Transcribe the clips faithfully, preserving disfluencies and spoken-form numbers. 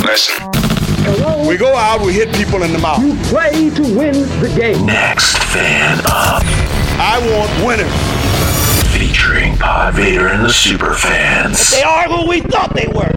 Listen. Hello? We go out, we hit people in the mouth. You play to win the game. Next Fan Up. I want winners. Featuring Pod Vader and the Super Fans. They are who we thought they were.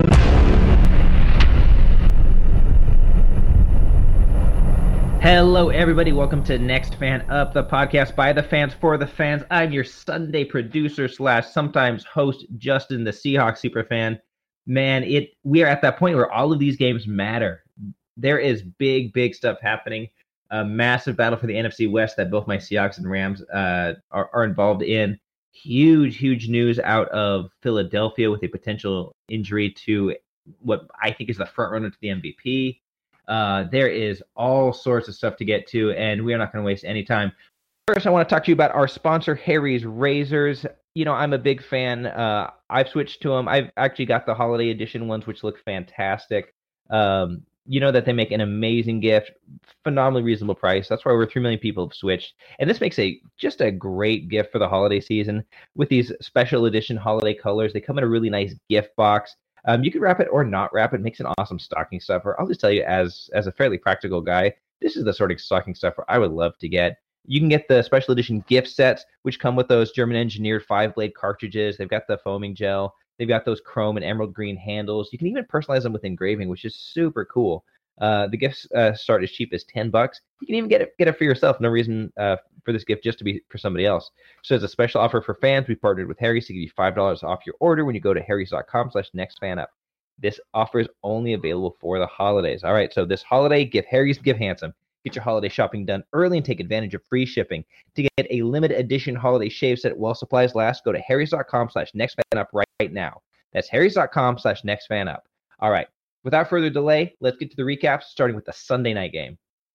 Hello, everybody. Welcome to Next Fan Up, the podcast by the fans for the fans. I'm your Sunday producer slash sometimes host, Justin, the Seahawks super fan. Man, it we are at that point where all of these games matter. There is big, big stuff happening. A massive battle for the N F C West that both my Seahawks and Rams uh, are, are involved in. Huge, huge news out of Philadelphia with a potential injury to what I think is the front runner to the M V P. Uh, there is all sorts of stuff to get to, and we are not going to waste any time. First, I want to talk to you about our sponsor, Harry's Razors. You know, I'm a big fan. Uh, I've switched to them. I've actually got the holiday edition ones, which look fantastic. Um, you know that they make an amazing gift, phenomenally reasonable price. That's why over three million people have switched. And this makes a just a great gift for the holiday season with these special edition holiday colors. They come in a really nice gift box. Um, you can wrap it or not wrap it. It makes an awesome stocking stuffer. I'll just tell you, as as a fairly practical guy, this is the sort of stocking stuffer I would love to get. You can get the special edition gift sets, which come with those German-engineered five-blade cartridges. They've got the foaming gel. They've got those chrome and emerald green handles. You can even personalize them with engraving, which is super cool. Uh, the gifts uh, start as cheap as ten bucks. You can even get it get it for yourself. No reason uh, for this gift just to be for somebody else. So as a special offer for fans, we partnered with Harry's to give you five dollars off your order when you go to harrys.com slash nextfanup. This offer is only available for the holidays. All right, so this holiday, give Harry's, give handsome. Get your holiday shopping done early and take advantage of free shipping. To get a limited edition holiday shave set while supplies last, go to harrys.com slash nextfanup right, right now. That's harrys.com slash nextfanup. All right, without further delay, let's get to the recaps, starting with the Sunday night game.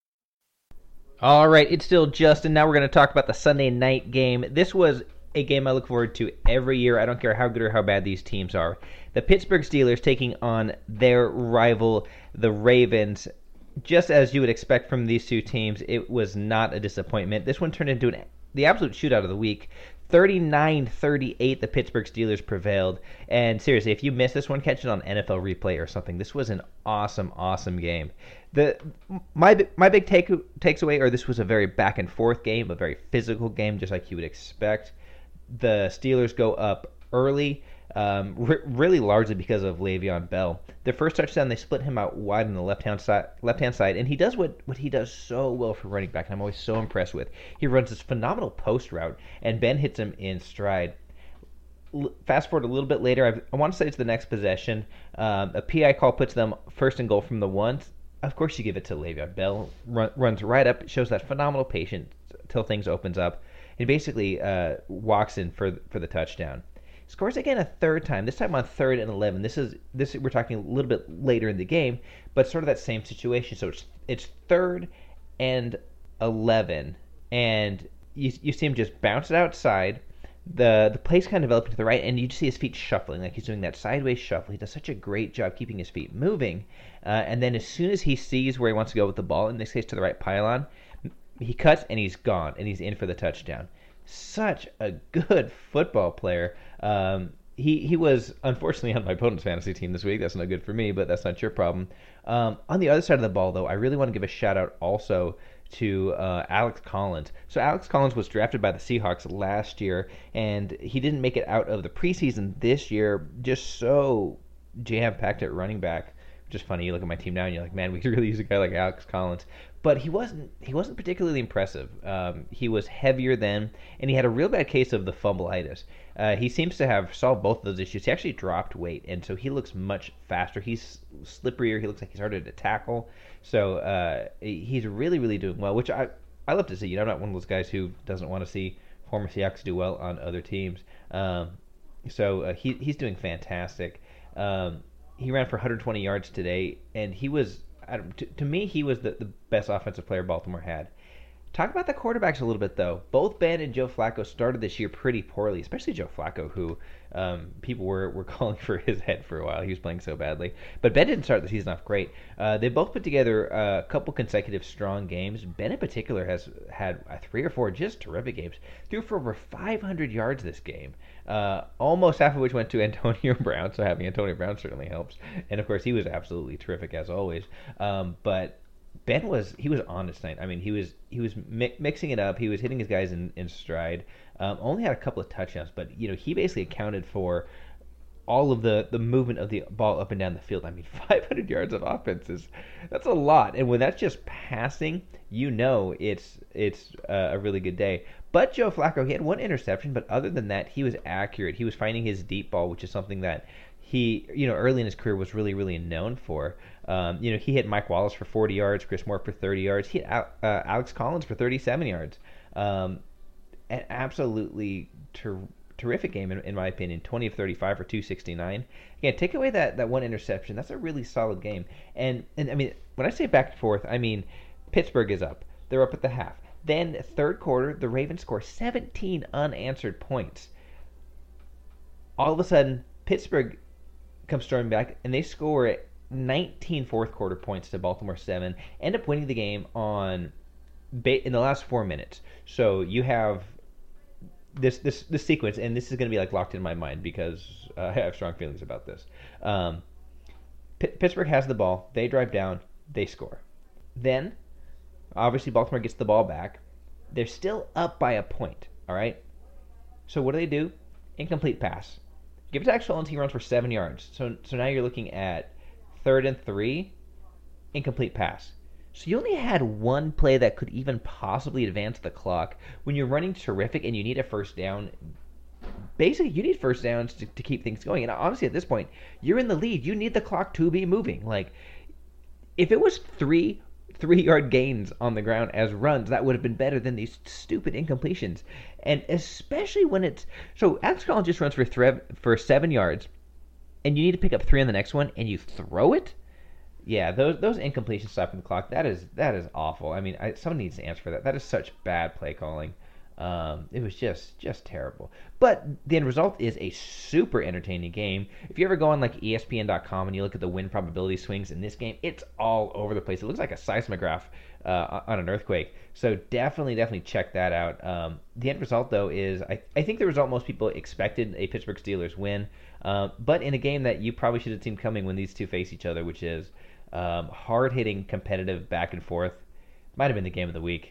All right, it's still Justin. Now we're going to talk about the Sunday night game. This was a game I look forward to every year. I don't care how good or how bad these teams are. The Pittsburgh Steelers taking on their rival, the Ravens. Just as you would expect from these two teams, it was not a disappointment. This one turned into an, the absolute shootout of the week. thirty-nine thirty-eight, the Pittsburgh Steelers prevailed. And seriously, if you missed this one, catch it on N F L Replay or something. This was an awesome, awesome game. The my my big take takes away, or this was a very back and forth game, a very physical game, just like you would expect. The Steelers go up early. Um, re- really largely because of Le'Veon Bell. Their first touchdown, they split him out wide on the left-hand side, left-hand side, and he does what, what he does so well for running back, and I'm always so impressed with. He runs this phenomenal post route, and Ben hits him in stride. L- fast forward a little bit later, I've, I want to say it's the next possession. Um, a P I call puts them first and goal from the one. Of course you give it to Le'Veon Bell. Run, runs right up, shows that phenomenal patience until things opens up, and basically uh, walks in for for the touchdown. Scores again a third time, this time on third and eleven. This is this we're talking a little bit later in the game, but sort of that same situation. So it's it's third and eleven, and you you see him just bounce it outside. The the play's kind of developing to the right, and you just see his feet shuffling, like he's doing that sideways shuffle. He does such a great job keeping his feet moving. Uh, and then as soon as he sees where he wants to go with the ball, in this case to the right pylon, he cuts and he's gone, and he's in for the touchdown. Such a good football player. Um, he he was unfortunately on my opponent's fantasy team this week. That's not good for me, but that's not your problem. Um, on the other side of the ball, though, I really want to give a shout out also to uh, Alex Collins. So Alex Collins was drafted by the Seahawks last year, and he didn't make it out of the preseason this year. Just so jam-packed at running back. Just funny. You look at my team now, and you're like, man, we could really use a guy like Alex Collins. But he wasn't he wasn't particularly impressive. Um, he was heavier then, and he had a real bad case of the fumbleitis. Uh, he seems to have solved both of those issues. He actually dropped weight, and so he looks much faster. He's slipperier. He looks like he's harder to tackle. So uh, he's really, really doing well, which I, I love to see. You know, I'm not one of those guys who doesn't want to see former Seahawks do well on other teams. Um, so uh, he he's doing fantastic. Um, he ran for one hundred twenty yards today, and he was, to, to me, he was the, the best offensive player Baltimore had. Talk about the quarterbacks a little bit, though. Both Ben and Joe Flacco started this year pretty poorly, especially Joe Flacco, who um, people were, were calling for his head for a while. He was playing so badly. But Ben didn't start the season off great. Uh, they both put together a couple consecutive strong games. Ben, in particular, has had uh, three or four just terrific games. Threw for over five hundred yards this game, uh, almost half of which went to Antonio Brown, so having Antonio Brown certainly helps. And, of course, he was absolutely terrific, as always. Um, but... Ben was he was on his night. I mean, he was he was mi- mixing it up. He was hitting his guys in, in stride. Um, only had a couple of touchdowns, but you know he basically accounted for all of the, the movement of the ball up and down the field. I mean, five hundred yards of offense is that's a lot. And when that's just passing, you know it's it's uh, a really good day. But Joe Flacco, he had one interception, but other than that, he was accurate. He was finding his deep ball, which is something that he, you know, early in his career was really, really known for. Um, you know, he hit Mike Wallace for forty yards, Chris Moore for thirty yards. He hit uh, Alex Collins for thirty-seven yards. Um, an absolutely ter- terrific game, in, in my opinion. twenty of thirty-five for two sixty-nine. Again, take away that, that one interception. That's a really solid game. And, and, I mean, when I say back and forth, I mean Pittsburgh is up. They're up at the half. Then, third quarter, the Ravens score seventeen unanswered points. All of a sudden, Pittsburgh comes storming back, and they score nineteen fourth quarter points to Baltimore seven, end up winning the game on in the last four minutes. So you have this this this sequence, and this is going to be like locked in my mind because uh, I have strong feelings about this. Um, P- Pittsburgh has the ball, they drive down, they score. Then, obviously, Baltimore gets the ball back. They're still up by a point. All right. So what do they do? Incomplete pass. Give it to Alex Collins, he runs for seven yards. So so now you're looking at third and three, incomplete pass. So you only had one play that could even possibly advance the clock. When you're running terrific and you need a first down, basically you need first downs to, to keep things going. And honestly, at this point, you're in the lead. You need the clock to be moving. Like, if it was three three-yard gains on the ground as runs, that would have been better than these stupid incompletions. And especially when it's... So, Alex Collins just runs for thre- for seven yards, and you need to pick up three on the next one, and you throw it? Yeah, those those incompletions stopping the clock, that is that is awful. I mean, I, someone needs to answer for that. That is such bad play calling. Um, it was just just terrible. But the end result is a super entertaining game. If you ever go on like E S P N dot com and you look at the win probability swings in this game, it's all over the place. It looks like a seismograph uh, on an earthquake. So definitely, definitely check that out. Um, the end result, though, is I, I think the result most people expected, a Pittsburgh Steelers win. Uh, but in a game that you probably should have seen coming when these two face each other, which is um, hard-hitting, competitive, back and forth. Might have been the game of the week.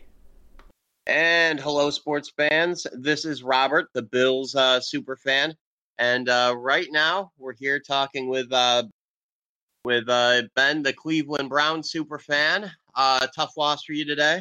And hello, sports fans. This is Robert, the Bills uh, super fan, and uh, right now we're here talking with uh, with uh, Ben, the Cleveland Browns super fan. Uh, tough loss for you today.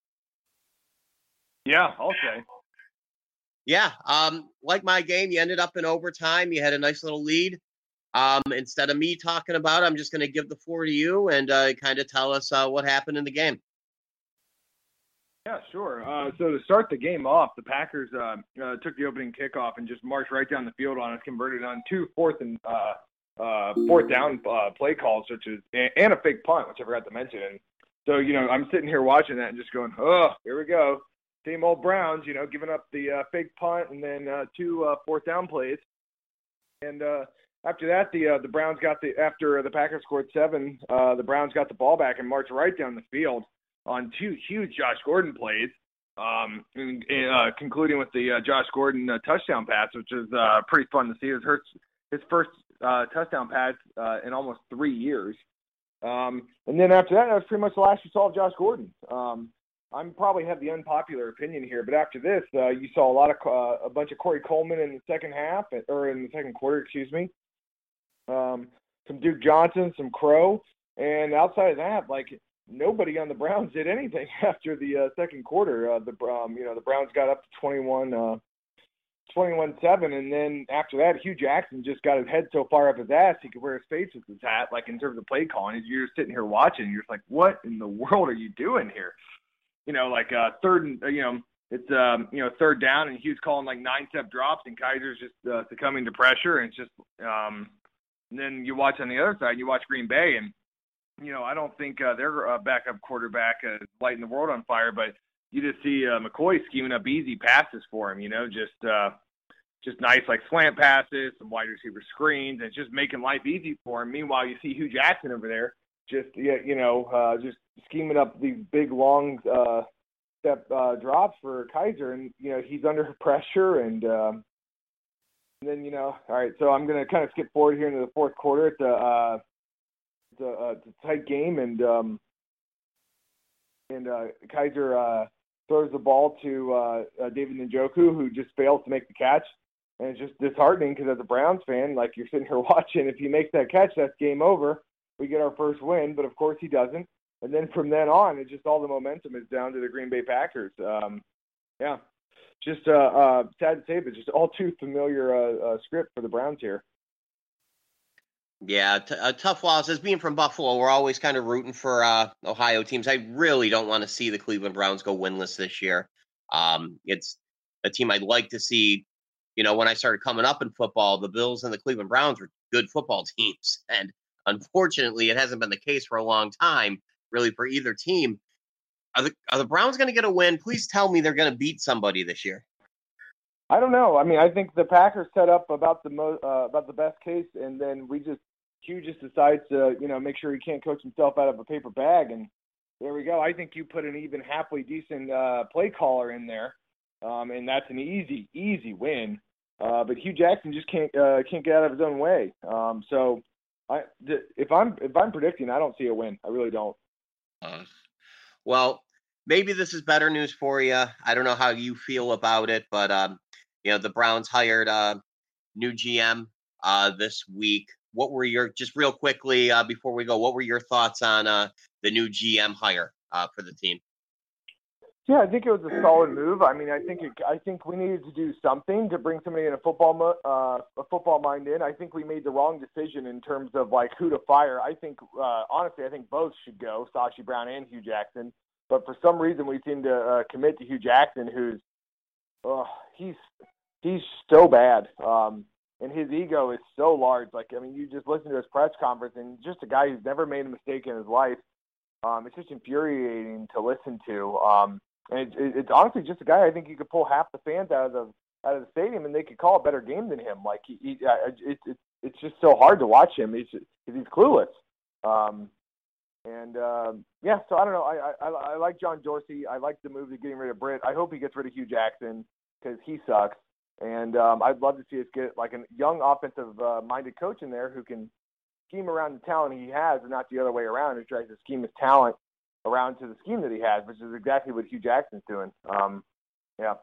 Yeah, I'll say. Yeah, um, like my game, you ended up in overtime. You had a nice little lead. Um, instead of me talking about it, I'm just going to give the floor to you and uh, kind of tell us uh, what happened in the game. Yeah, sure. Uh, so to start the game off, the Packers uh, uh, took the opening kickoff and just marched right down the field on us, converted on two fourth and uh, uh, fourth down uh, play calls, which is and a fake punt, which I forgot to mention. And so, you know, I'm sitting here watching that and just going, oh, here we go, same old Browns, you know, giving up the uh, fake punt and then uh, two uh, fourth down plays. And uh, after that, the uh, the Browns got the after the Packers scored seven, uh, the Browns got the ball back and marched right down the field on two huge Josh Gordon plays, um, and, uh, concluding with the uh, Josh Gordon uh, touchdown pass, which is uh, pretty fun to see. It was his first uh, touchdown pass uh, in almost three years. Um, and then after that, that was pretty much the last you saw of Josh Gordon. Um, I'm probably have the unpopular opinion here, but after this, uh, you saw a lot of uh, a bunch of Corey Coleman in the second half, or in the second quarter, excuse me. Um, some Duke Johnson, some Crow, and outside of that, like, nobody on the Browns did anything after the uh, second quarter. Uh, the um, you know the Browns got up to twenty-one, uh, twenty-one seven, and then after that, Hugh Jackson just got his head so far up his ass he could wear his face with his hat. Like, in terms of play calling, you're just sitting here watching, and you're just like, what in the world are you doing here? You know, like uh, third and uh, you know it's um, you know third down, and Hugh's calling like nine step drops, and Kaiser's just uh, succumbing to pressure, and it's just um, and then you watch on the other side, you watch Green Bay, and you know, I don't think uh, their uh, backup quarterback uh, is lighting the world on fire, but you just see uh, McCoy scheming up easy passes for him. You know, just uh, just nice like slant passes, some wide receiver screens, and just making life easy for him. Meanwhile, you see Hugh Jackson over there, just you know, uh, just scheming up these big long uh, step uh, drops for Kizer, and you know he's under pressure and. Um, And then, you know, all right, so I'm going to kind of skip forward here into the fourth quarter. It's a, uh, it's a, uh, it's a tight game, and um, and uh, Kizer uh, throws the ball to uh, uh, David Njoku, who just fails to make the catch. And it's just disheartening because as a Browns fan, like you're sitting here watching, if he makes that catch, that's game over. We get our first win, but of course he doesn't. And then from then on, it's just all the momentum is down to the Green Bay Packers. Um, yeah. Just uh, uh, sad to say, but just all too familiar uh, uh, script for the Browns here. Yeah, t- a tough loss. As being from Buffalo, we're always kind of rooting for uh, Ohio teams. I really don't want to see the Cleveland Browns go winless this year. Um, it's a team I'd like to see. You know, when I started coming up in football, the Bills and the Cleveland Browns were good football teams. And unfortunately, it hasn't been the case for a long time, really, for either team. Are the, are the Browns going to get a win? Please tell me they're going to beat somebody this year. I don't know. I mean, I think the Packers set up about the mo- uh, about the best case, and then we just Hugh just decides to you know make sure he can't coach himself out of a paper bag, and there we go. I think you put an even halfway decent uh, play caller in there, um, and that's an easy easy win. Uh, but Hugh Jackson just can't uh, can't get out of his own way. Um, so I if I'm if I'm predicting, I don't see a win. I really don't. Uh, well. Maybe this is better news for you. I don't know how you feel about it, but um, you know the Browns hired a new G M uh, this week. What were your just real quickly uh, before we go? What were your thoughts on uh, the new G M hire uh, for the team? Yeah, I think it was a solid move. I mean, I think it, I think we needed to do something to bring somebody in a football mo- uh, a football mind in. I think we made the wrong decision in terms of like who to fire. I think uh, honestly, I think both should go, Sashi Brown and Hugh Jackson. But for some reason, we seem to uh, commit to Hugh Jackson, who's uh, he's he's so bad, um, and his ego is so large. Like, I mean, you just listen to his press conference, and just a guy who's never made a mistake in his life. Um, it's just infuriating to listen to, um, and it, it, it's honestly just a guy I think you could pull half the fans out of the out of the stadium, and they could call a better game than him. Like, he, he uh, it, it, it's just so hard to watch him. He's he's clueless. Um, And, um, yeah, so I don't know. I, I I like John Dorsey. I like the move to getting rid of Britt. I hope he gets rid of Hugh Jackson because he sucks. And um, I'd love to see us get like a young offensive-minded uh, coach in there who can scheme around the talent he has and not the other way around, who tries to scheme his talent around to the scheme that he has, which is exactly what Hugh Jackson's doing. Um, yeah.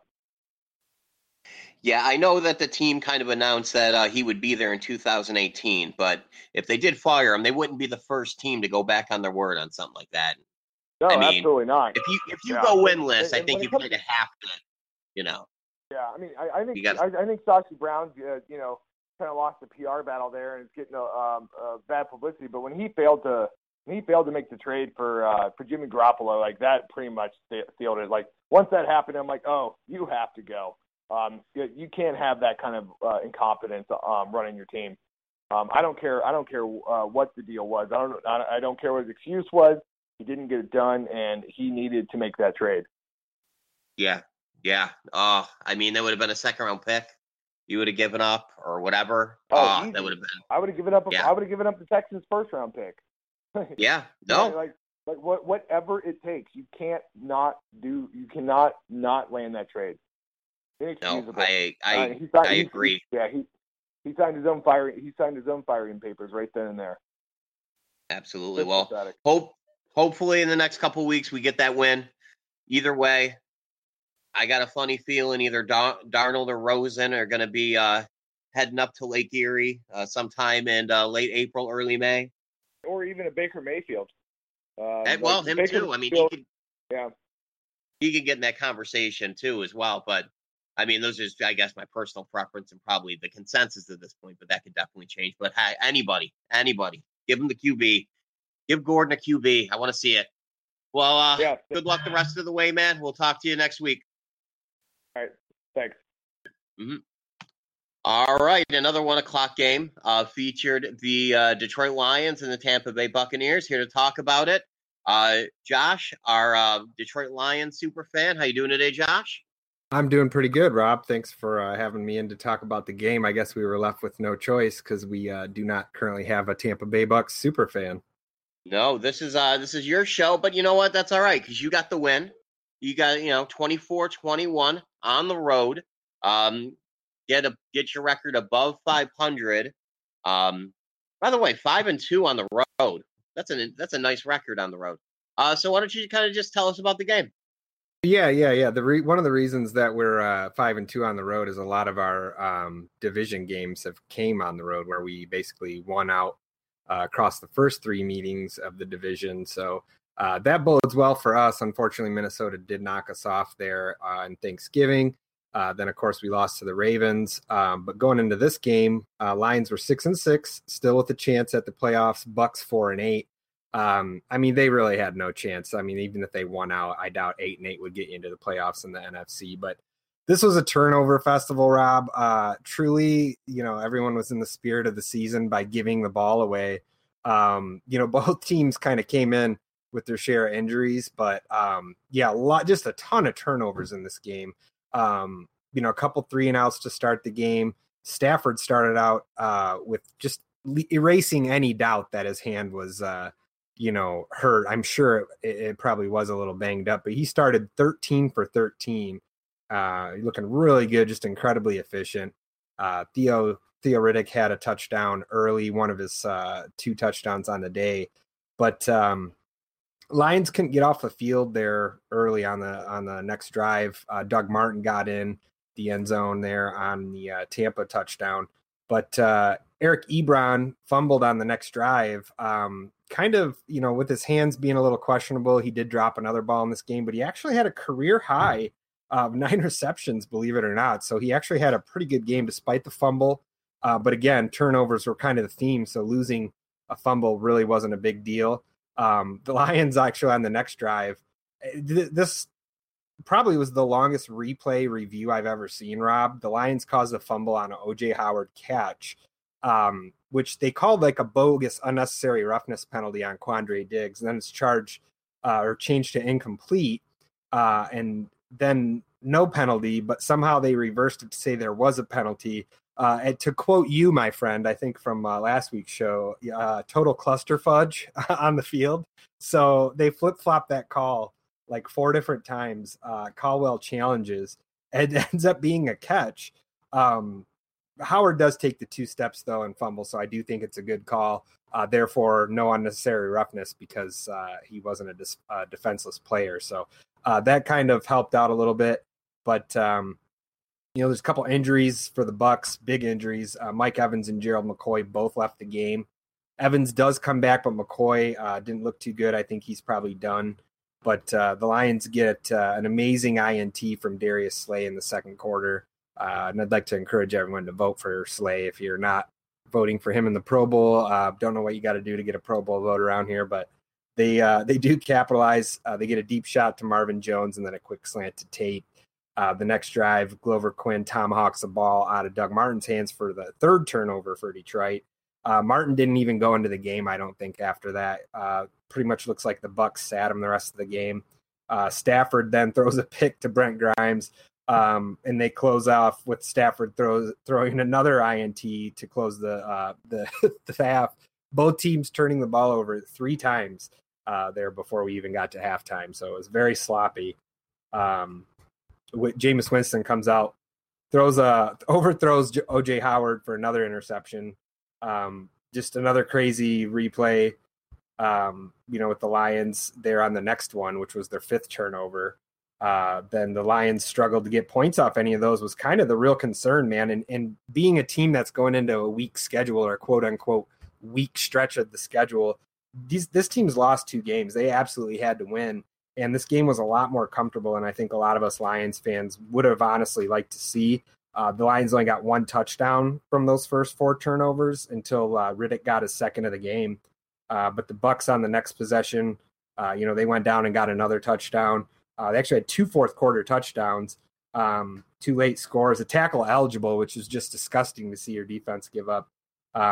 Yeah, I know that the team kind of announced that uh, he would be there in two thousand eighteen, but if they did fire him, they wouldn't be the first team to go back on their word on something like that. No, I mean, absolutely not. If you if you yeah. go winless, and, I and think you comes, kind of have to, you know. Yeah, I mean, I, I think gotta, I, I think Sashi Brown, uh, you know, kind of lost the P R battle there and is getting a um, uh, bad publicity. But when he failed to when he failed to make the trade for uh, for Jimmy Garoppolo, like that pretty much sealed it. Like once that happened, I'm like, oh, you have to go. Um, you, you can't have that kind of uh, incompetence um, running your team. Um, I don't care. I don't care uh, what the deal was. I don't. I don't care what his excuse was. He didn't get it done, and he needed to make that trade. Yeah, yeah. Oh, I mean, that would have been a second round pick. You would have given up, or whatever. Oh, oh that would have been. I would have given up. A, yeah. I would have given up the Texans' first round pick. yeah. No. Like, like what, whatever it takes. You can't not do. You cannot not land that trade. No, I I, uh, he signed, I he, agree. He, yeah, he he signed his own firing. He signed his own firing papers right then and there. Absolutely. That's well, pathetic. hope hopefully in the next couple of weeks we get that win. Either way, I got a funny feeling either Dar- Darnold or Rosen are going to be uh, heading up to Lake Erie uh, sometime in uh, late April, early May, or even a Baker Mayfield. Um, and, well, like him Baker too. I mean, Mayfield, he could, yeah, he could get in that conversation too as well. But I mean, those are, I guess, my personal preference and probably the consensus at this point. But that could definitely change. But hey, anybody, anybody, give him the Q B. Give Gordon a Q B. I want to see it. Well, uh, yeah. good luck the rest of the way, man. We'll talk to you next week. All right. Thanks. Mm-hmm. All right. Another one o'clock game uh, featured the uh, Detroit Lions and the Tampa Bay Buccaneers. Here to talk about it, Uh, Josh, our uh, Detroit Lions super fan. How you doing today, Josh? I'm doing pretty good, Rob. Thanks for uh, having me in to talk about the game. I guess we were left with no choice because we uh, do not currently have a Tampa Bay Bucks super fan. No, this is uh, this is your show, but you know what? That's all right because you got the win. You got, you know, twenty-four twenty-one on the road. Um, get a get your record above five hundred. Um, by the way, five and two on the road. That's an that's a nice record on the road. Uh, so why don't you kind of just tell us about the game? Yeah, yeah, yeah. The re- one of the reasons that we're uh, five and two on the road is a lot of our um, division games have came on the road, where we basically won out uh, across the first three meetings of the division. So uh, that bodes well for us. Unfortunately, Minnesota did knock us off there uh, on Thanksgiving. Uh, then, of course, we lost to the Ravens. Um, but going into this game, uh, Lions were six and six, still with a chance at the playoffs. Bucks four and eight. Um, I mean, they really had no chance. I mean, even if they won out, I doubt eight and eight would get you into the playoffs in the N F C. But this was a turnover festival, Rob. Uh, truly, you know, everyone was in the spirit of the season by giving the ball away. Um, you know, both teams kind of came in with their share of injuries, but um, yeah, a lot, just a ton of turnovers in this game. Um, you know, a couple three and outs to start the game. Stafford started out uh, with just le- erasing any doubt that his hand was, uh, you know, hurt. I'm sure it, it probably was a little banged up, but he started thirteen for thirteen, uh, looking really good, just incredibly efficient. Uh, Theo Theo Riddick had a touchdown early, one of his uh, two touchdowns on the day, but um, Lions couldn't get off the field there early on the on the next drive. Uh, Doug Martin got in the end zone there on the uh, Tampa touchdown, but uh, Eric Ebron fumbled on the next drive. Um, kind of, you know, with his hands being a little questionable, he did drop another ball in this game, but he actually had a career high of nine receptions, believe it or not. So he actually had a pretty good game despite the fumble. Uh, but again, turnovers were kind of the theme. So losing a fumble really wasn't a big deal. Um, the Lions actually on the next drive, th- this probably was the longest replay review I've ever seen, Rob. The Lions caused a fumble on an O J Howard catch, um, which they called like a bogus unnecessary roughness penalty on Quandre Diggs. And then it's charged uh, or changed to incomplete. Uh, and then no penalty, but somehow they reversed it to say there was a penalty. Uh, and to quote you, my friend, I think from uh, last week's show, uh, total cluster fudge on the field. So they flip-flopped that call like four different times. Uh, Caldwell challenges. It ends up being a catch. Um, Howard does take the two steps, though, and fumble, so I do think it's a good call. Uh, therefore, no unnecessary roughness because uh, he wasn't a dis- uh, defenseless player. So uh, that kind of helped out a little bit. But, um, you know, there's a couple injuries for the Bucks, big injuries. Uh, Mike Evans and Gerald McCoy both left the game. Evans does come back, but McCoy uh, didn't look too good. I think he's probably done. But uh, the Lions get uh, an amazing I N T from Darius Slay in the second quarter. Uh, and I'd like to encourage everyone to vote for Slay if you're not voting for him in the Pro Bowl. Uh, don't know what you got to do to get a Pro Bowl vote around here, but they uh, they do capitalize. Uh, they get a deep shot to Marvin Jones and then a quick slant to Tate. Uh, the next drive, Glover Quinn tomahawks the ball out of Doug Martin's hands for the third turnover for Detroit. Uh, Martin didn't even go into the game, I don't think, after that. Uh, pretty much looks like the Bucks sat him the rest of the game. Uh, Stafford then throws a pick to Brent Grimes, um, and they close off with Stafford throws throwing another I N T to close the uh, the, the half. Both teams turning the ball over three times uh, there before we even got to halftime. So it was very sloppy. Um, Jameis Winston comes out, throws a overthrows O J Howard for another interception. Um, just another crazy replay. Um, you know, with the Lions there on the next one, which was their fifth turnover. Uh, then the Lions struggled to get points off any of those was kind of the real concern, man. And, and being a team that's going into a weak schedule or quote unquote weak stretch of the schedule, these, this team's lost two games. They absolutely had to win. And this game was a lot more comfortable, and I think a lot of us Lions fans would have honestly liked to see. Uh, the Lions only got one touchdown from those first four turnovers until uh, Riddick got his second of the game. Uh, but the Bucks on the next possession, uh, you know, they went down and got another touchdown. Uh, they actually had two fourth quarter touchdowns, um, two late scores, a tackle eligible, which is just disgusting to see your defense give up. Um,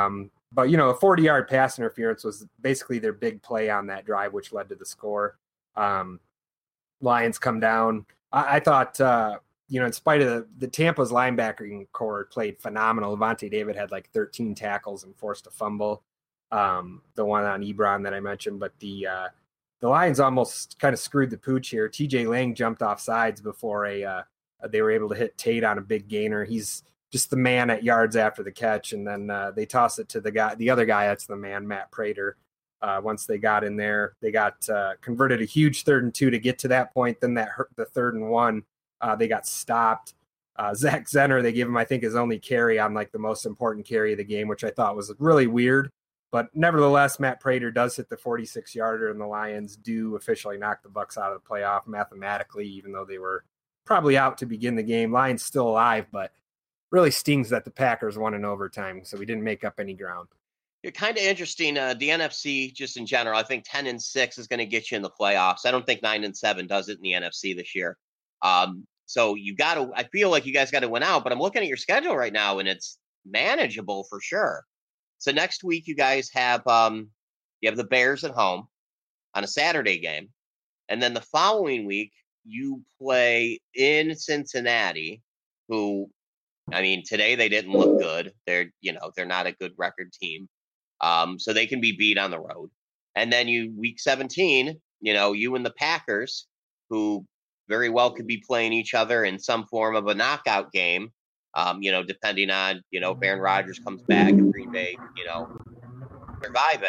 but, you know, a forty-yard pass interference was basically their big play on that drive, which led to the score. Um, Lions come down. I, I thought, uh, you know, in spite of the, the Tampa's linebacking core played phenomenal. Levante David had like thirteen tackles and forced a fumble, um, the one on Ebron that I mentioned. But the uh, the Lions almost kind of screwed the pooch here. T J Lang jumped off sides before a uh, they were able to hit Tate on a big gainer. He's just the man at yards after the catch, and then uh, they toss it to the guy, the other guy that's the man, Matt Prater. Uh, once they got in there, they got uh, converted a huge third and two to get to that point. Then that hurt the third and one. Uh, they got stopped. Uh, Zach Zenner, they gave him, I think, his only carry on like the most important carry of the game, which I thought was really weird. But nevertheless, Matt Prater does hit the forty-six yarder, and the Lions do officially knock the Bucs out of the playoff mathematically, even though they were probably out to begin the game. Lions still alive, but really stings that the Packers won in overtime, so we didn't make up any ground. You're kind of interesting. Uh, the N F C, just in general, I think ten and six is going to get you in the playoffs. I don't think nine and seven does it in the N F C this year. Um, so you got to. I feel like you guys got to win out. But I'm looking at your schedule right now, and it's manageable for sure. So next week you guys have um, you have the Bears at home on a Saturday game, and then the following week you play in Cincinnati, who. I mean, today they didn't look good. They're, you know, they're not a good record team. Um, so they can be beat on the road. And then you, week seventeen, you know, you and the Packers, who very well could be playing each other in some form of a knockout game, um, you know, depending on, you know, if Aaron Rodgers comes back and Green Bay, you know, surviving.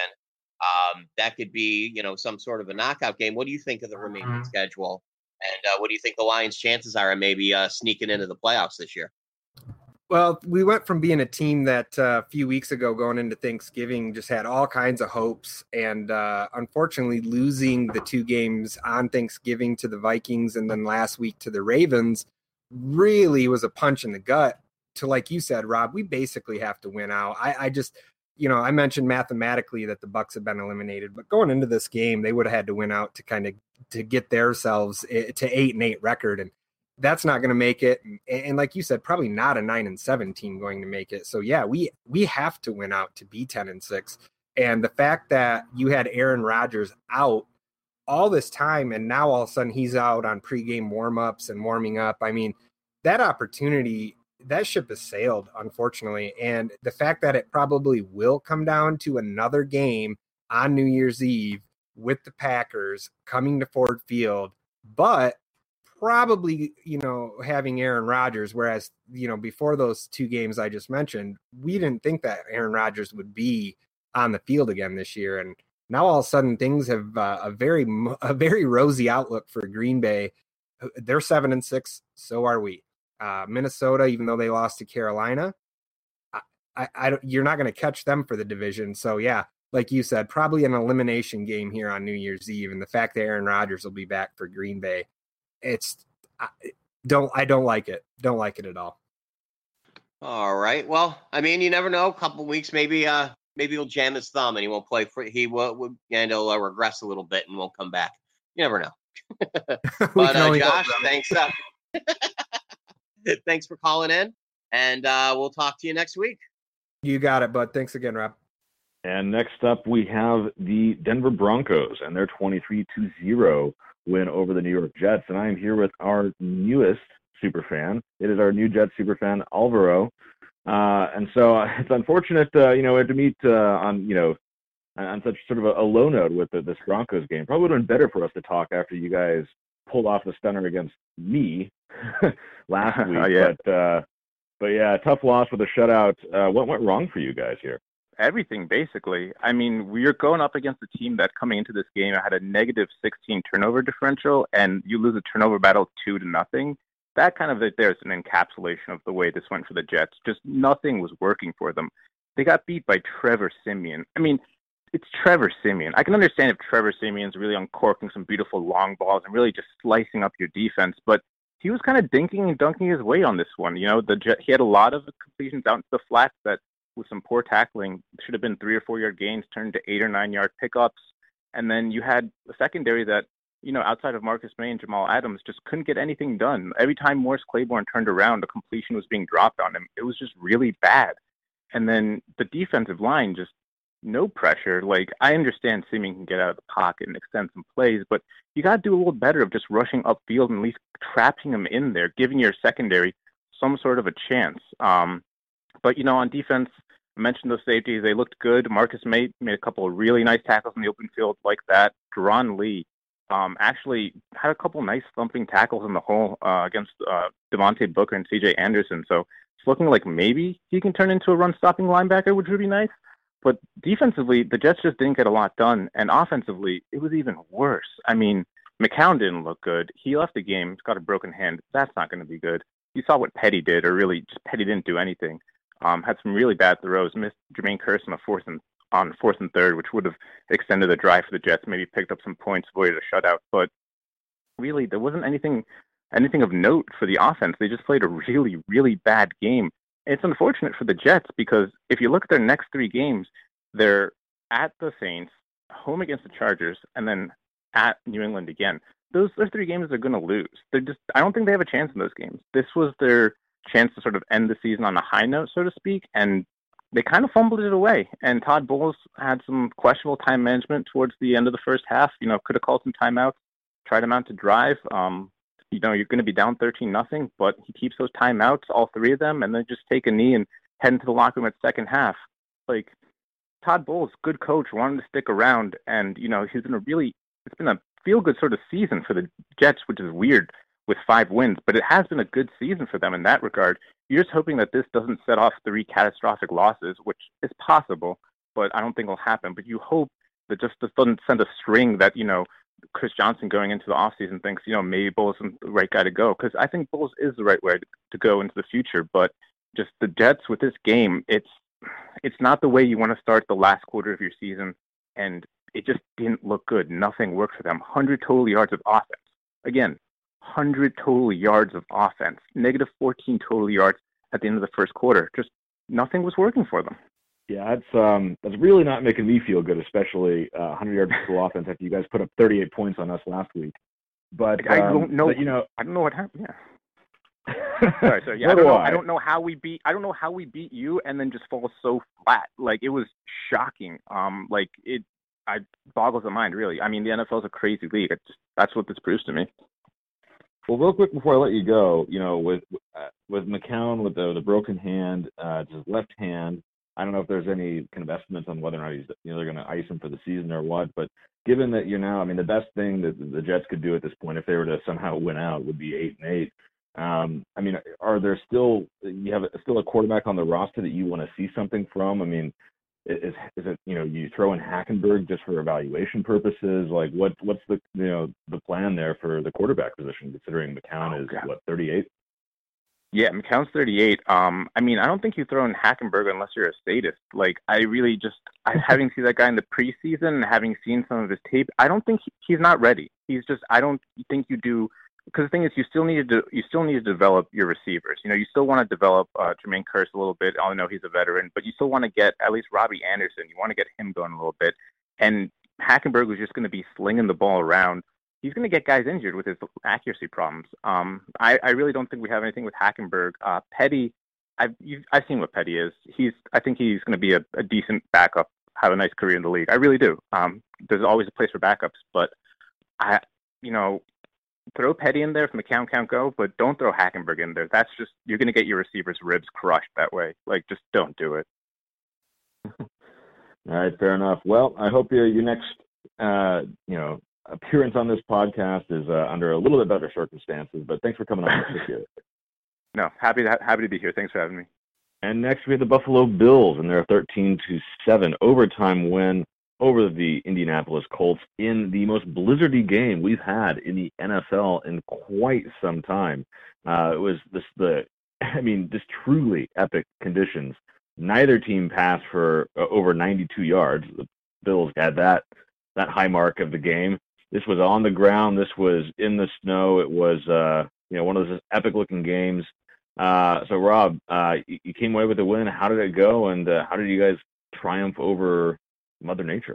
Um, that could be, you know, some sort of a knockout game. What do you think of the remaining schedule? And uh, what do you think the Lions' chances are of maybe uh, sneaking into the playoffs this year? Well, we went from being a team that uh, a few weeks ago going into Thanksgiving just had all kinds of hopes, and uh, unfortunately losing the two games on Thanksgiving to the Vikings and then last week to the Ravens really was a punch in the gut to, like you said, Rob, we basically have to win out. I, I just, you know, I mentioned mathematically that the Bucs have been eliminated, but going into this game, they would have had to win out to kind of to get themselves to eight and eight record. And that's not going to make it. And, and like you said, probably not a nine and seven team going to make it. So yeah, we, we have to win out to be ten and six. And the fact that you had Aaron Rodgers out all this time, and now all of a sudden he's out on pregame warmups and warming up. I mean, that opportunity, that ship has sailed, unfortunately. And the fact that it probably will come down to another game on New Year's Eve with the Packers coming to Ford Field, but probably, you know, having Aaron Rodgers, whereas, you know, before those two games I just mentioned, we didn't think that Aaron Rodgers would be on the field again this year. And now all of a sudden things have uh, a very, a very rosy outlook for Green Bay. They're seven and six. So are we. Uh, Minnesota, even though they lost to Carolina, I, I, I you're not going to catch them for the division. So yeah, like you said, probably an elimination game here on New Year's Eve. And the fact that Aaron Rodgers will be back for Green Bay, it's I don't I don't like it. Don't like it at all. All right. Well, I mean, you never know. A couple weeks, maybe uh maybe he'll jam his thumb and he won't play for he will and he'll uh, regress a little bit and won't come back. You never know. But uh, Josh, thanks. Uh, thanks for calling in, and uh, we'll talk to you next week. You got it, bud. Thanks again, Rob. And next up, we have the Denver Broncos and their twenty-three to zero win over the New York Jets. And I am here with our newest superfan. It is our new Jets superfan, Alvaro. Uh, and so uh, it's unfortunate, uh, you know, we had to meet uh, on, you know, on such sort of a, a low note with the, this Broncos game. Probably would have been better for us to talk after you guys pulled off the stunner against me last week. yeah. But, uh, but yeah, tough loss with a shutout. Uh, what went wrong for you guys here? Everything, basically. I mean, we're going up against a team that coming into this game had a negative sixteen turnover differential, and you lose a turnover battle two to nothing. That kind of, there's an encapsulation of the way this went for the Jets. Just nothing was working for them. They got beat by Trevor Siemian. I mean, it's Trevor Siemian. I can understand if Trevor Siemian's really uncorking some beautiful long balls and really just slicing up your defense, but he was kind of dinking and dunking his way on this one. You know, the Jet, he had a lot of completions out into the flats that, with some poor tackling, should have been three or four yard gains turned to eight or nine yard pickups. And then you had a secondary that, you know, outside of Marcus May and Jamal Adams, just couldn't get anything done. Every time Morris Claiborne turned around, a completion was being dropped on him. It was just really bad. And then the defensive line just no pressure. Like, I understand Siemian can get out of the pocket and extend some plays, but you got to do a little better of just rushing upfield and at least trapping them in there, giving your secondary some sort of a chance. Um, but, you know, on defense, I mentioned those safeties. They looked good. Marcus Mate made a couple of really nice tackles in the open field like that. Deron Lee um, actually had a couple nice thumping tackles in the hole uh, against uh, Devontae Booker and C J Anderson. So it's looking like maybe he can turn into a run-stopping linebacker, which would be nice. But defensively, the Jets just didn't get a lot done. And offensively, it was even worse. I mean, McCown didn't look good. He left the game. He's got a broken hand. That's not going to be good. You saw what Petty did, or really just Petty didn't do anything. Um, had some really bad throws. Missed Jermaine Kearse on a fourth and on fourth and third, which would have extended the drive for the Jets. Maybe picked up some points, avoided a shutout. But really, there wasn't anything anything of note for the offense. They just played a really, really bad game. It's unfortunate for the Jets because if you look at their next three games, they're at the Saints, home against the Chargers, and then at New England again. Those those three games they're going to lose. They're just I don't think they have a chance in those games. This was their chance to sort of end the season on a high note, so to speak, and they kind of fumbled it away. And Todd Bowles had some questionable time management towards the end of the first half. You know, could have called some timeouts, tried them out to drive. Um, you know, you're going to be down thirteen nothing, but he keeps those timeouts, all three of them, and then just take a knee and head into the locker room at second half. Like, Todd Bowles, good coach, wanted to stick around, and, you know, he's been a really, it's been a feel-good sort of season for the Jets, which is weird with five wins, but it has been a good season for them in that regard. You're just hoping that this doesn't set off three catastrophic losses, which is possible, but I don't think will happen. But you hope that just this doesn't send a string that, you know, Chris Johnson going into the offseason thinks, you know, maybe Bowles isn't the right guy to go, because I think Bowles is the right way to go into the future. But just the Jets with this game, it's it's not the way you want to start the last quarter of your season, and it just didn't look good. Nothing worked for them. one hundred total yards of offense. Again, one hundred total yards of offense. Negative fourteen total yards at the end of the first quarter. Just nothing was working for them. Yeah, that's um, that's really not making me feel good, especially uh, one hundred yards of total offense after you guys put up thirty-eight points on us last week. But I um, don't know. But, you know, I don't know what happened. Yeah. Sorry, sorry. Yeah, I don't know. I don't know how we beat. I don't know how we beat you and then just fall so flat. Like, it was shocking. Um, like it, I boggles the mind, really. I mean, the N F L is a crazy league. It just, that's what this proves to me. Well, real quick before I let you go, you know, with uh, with McCown with the the broken hand, uh, his left hand. I don't know if there's any kind of estimates on whether or not he's, you know, they're going to ice him for the season or what. But given that you're now, I mean, the best thing that the Jets could do at this point, if they were to somehow win out, would be eight and eight. Um, I mean, are there still you have a, still a quarterback on the roster that you want to see something from? I mean, is is it, you know, you throw in Hackenberg just for evaluation purposes? Like, what what's the you know the plan there for the quarterback position, considering McCown oh, is God. what thirty-eight? Yeah, McCown's thirty-eight. Um, I mean, I don't think you throw in Hackenberg unless you're a sadist. Like, I really just, I, having seen that guy in the preseason and having seen some of his tape, I don't think he, he's not ready. He's just, I don't think you do, because the thing is, you still need to, you still need to develop your receivers. You know, you still want to develop uh, Jermaine Kearse a little bit. I know he's a veteran, but you still want to get at least Robbie Anderson. You want to get him going a little bit. And Hackenberg was just going to be slinging the ball around. He's going to get guys injured with his accuracy problems. Um, I, I really don't think we have anything with Hackenberg. Uh, Petty, I've you've, I've seen what Petty is. He's I think he's going to be a, a decent backup, have a nice career in the league. I really do. Um, there's always a place for backups, but I, you know, throw Petty in there if McCown can't go, but don't throw Hackenberg in there. That's just, you're going to get your receivers' ribs crushed that way. Like, just don't do it. All right, fair enough. Well, I hope your your next, uh, you know, appearance on this podcast is uh, under a little bit better circumstances, but thanks for coming on. No, happy to happy to be here. Thanks for having me. And next we have the Buffalo Bills and their thirteen to seven overtime win over the Indianapolis Colts in the most blizzardy game we've had in the N F L in quite some time. Uh, it was this the I mean just truly epic conditions. Neither team passed for uh, over ninety-two yards. The Bills had that that high mark of the game. This was on the ground. This was in the snow. It was, uh, you know, one of those epic-looking games. Uh, so, Rob, uh, you, you came away with the win. How did it go, and uh, how did you guys triumph over Mother Nature?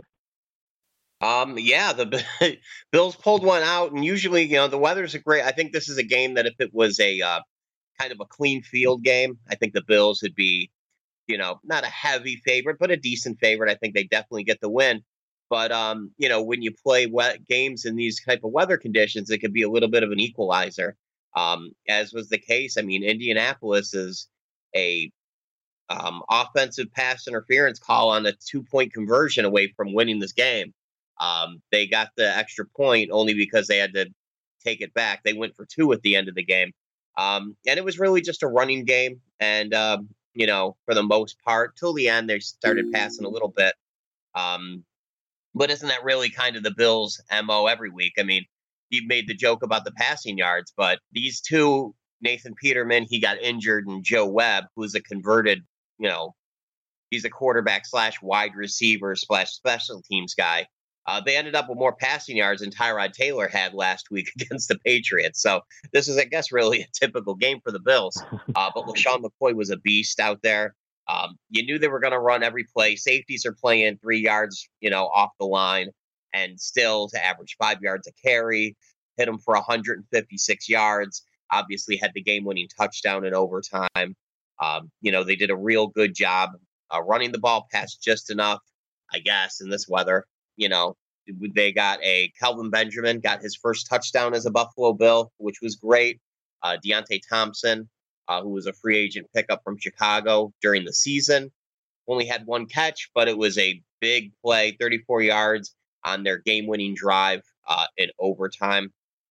Um, yeah, the Bills pulled one out, and usually, you know, the weather's a great. I think this is a game that if it was a uh, kind of a clean field game, I think the Bills would be you know, not a heavy favorite, but a decent favorite. I think they definitely get the win. But, um, you know, when you play wet games in these type of weather conditions, it could be a little bit of an equalizer, um, as was the case. I mean, Indianapolis is a um, offensive pass interference call on a two-point conversion away from winning this game. Um, they got the extra point only because they had to take it back. They went for two at the end of the game. Um, and it was really just a running game. And, um, you know, for the most part, till the end, they started passing a little bit. Um, but isn't that really kind of the Bills' M O every week? I mean, you've made the joke about the passing yards, but these two, Nathan Peterman, he got injured, and Joe Webb, who's a converted, you know, he's a quarterback slash wide receiver slash special teams guy. Uh, they ended up with more passing yards than Tyrod Taylor had last week against the Patriots. So this is, I guess, really a typical game for the Bills. Uh, but LaShawn McCoy was a beast out there. Um, you knew they were going to run every play. Safeties are playing three yards, you know, off the line, and still to average five yards a carry, hit them for one hundred fifty-six yards. Obviously had the game-winning touchdown in overtime. Um, you know, they did a real good job uh, running the ball past just enough, I guess, in this weather. You know, they got a Kelvin Benjamin, got his first touchdown as a Buffalo Bill, which was great. Uh, Deontay Thompson, uh, who was a free agent pickup from Chicago during the season, only had one catch, but it was a big play, thirty-four yards on their game-winning drive uh, in overtime.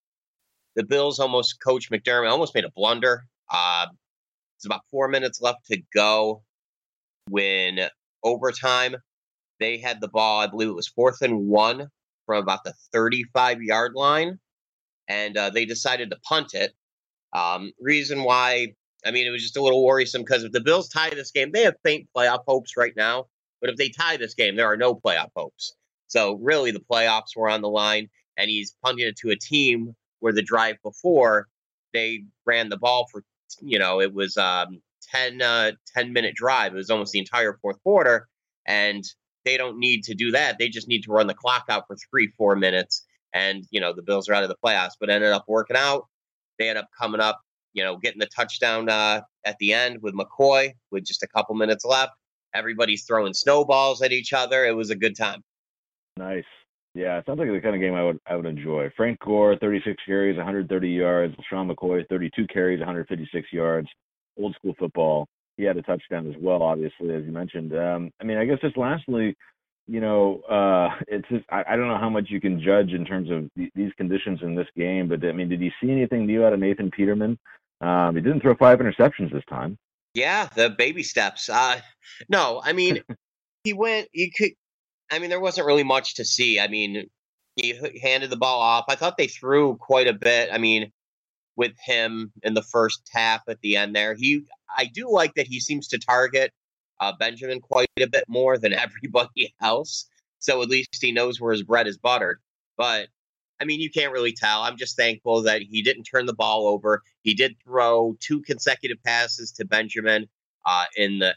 The Bills almost, Coach McDermott almost made a blunder. Uh, it's about four minutes left to go when overtime. They had the ball, I believe it was fourth and one from about the thirty-five-yard line, and uh, they decided to punt it. Um, reason why, I mean, it was just a little worrisome because if the Bills tie this game, they have faint playoff hopes right now, but if they tie this game, there are no playoff hopes. So really the playoffs were on the line, and he's punting it to a team where the drive before they ran the ball for, you know, it was um ten, uh, ten minute drive. It was almost the entire fourth quarter, and they don't need to do that. They just need to run the clock out for three, four minutes. And, you know, the Bills are out of the playoffs, but ended up working out. They ended up coming up, you know, getting the touchdown uh, at the end with McCoy with just a couple minutes left. Everybody's throwing snowballs at each other. It was a good time. Nice. Yeah, it sounds like the kind of game I would I would enjoy. Frank Gore, thirty-six carries, one hundred thirty yards. LaShawn McCoy, thirty-two carries, one hundred fifty-six yards. Old school football. He had a touchdown as well, obviously, as you mentioned. Um, I mean, I guess just lastly, you know, uh, it's just I, I don't know how much you can judge in terms of th- these conditions in this game, but I mean, did you see anything new out of Nathan Peterman? Um, he didn't throw five interceptions this time. Yeah, the baby steps. Uh, no, I mean, he went. You could. I mean, there wasn't really much to see. I mean, he handed the ball off. I thought they threw quite a bit. I mean, with him in the first half at the end there, he. I do like that he seems to target uh, Benjamin quite a bit more than everybody else. So at least he knows where his bread is buttered. But, I mean, you can't really tell. I'm just thankful that he didn't turn the ball over. He did throw two consecutive passes to Benjamin uh, in the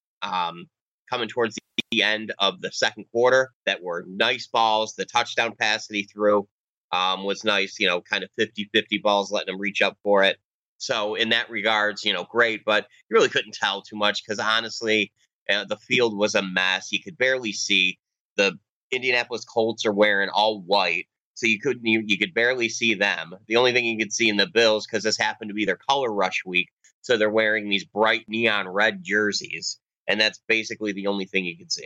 um, coming towards the end of the second quarter that were nice balls. The touchdown pass that he threw um, was nice, you know, kind of fifty-fifty balls, letting him reach up for it. So in that regards, you know, great, but you really couldn't tell too much because honestly, uh, the field was a mess. You could barely see. The Indianapolis Colts are wearing all white, so you couldn't you, you could barely see them. The only thing you could see in the Bills, because this happened to be their color rush week, so they're wearing these bright neon red jerseys, and that's basically the only thing you could see.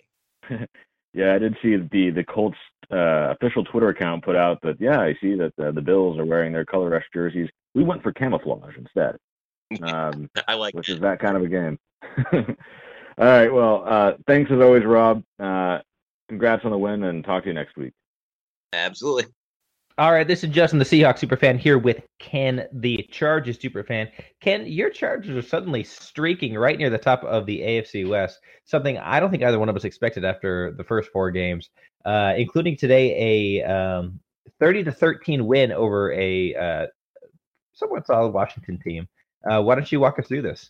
Yeah, I did see the the Colts uh, official Twitter account put out that, yeah, I see that uh, the Bills are wearing their color rush jerseys. We went for camouflage instead, um, I like which it. is that kind of a game. All right, well, uh, thanks as always, Rob. Uh, congrats on the win, and talk to you next week. Absolutely. All right, this is Justin, the Seahawks superfan, here with Ken, the Chargers superfan. Ken, your Chargers are suddenly streaking right near the top of the A F C West, something I don't think either one of us expected after the first four games, uh, including today a um, thirty to thirteen win over a uh, somewhat solid Washington team. Uh, why don't you walk us through this?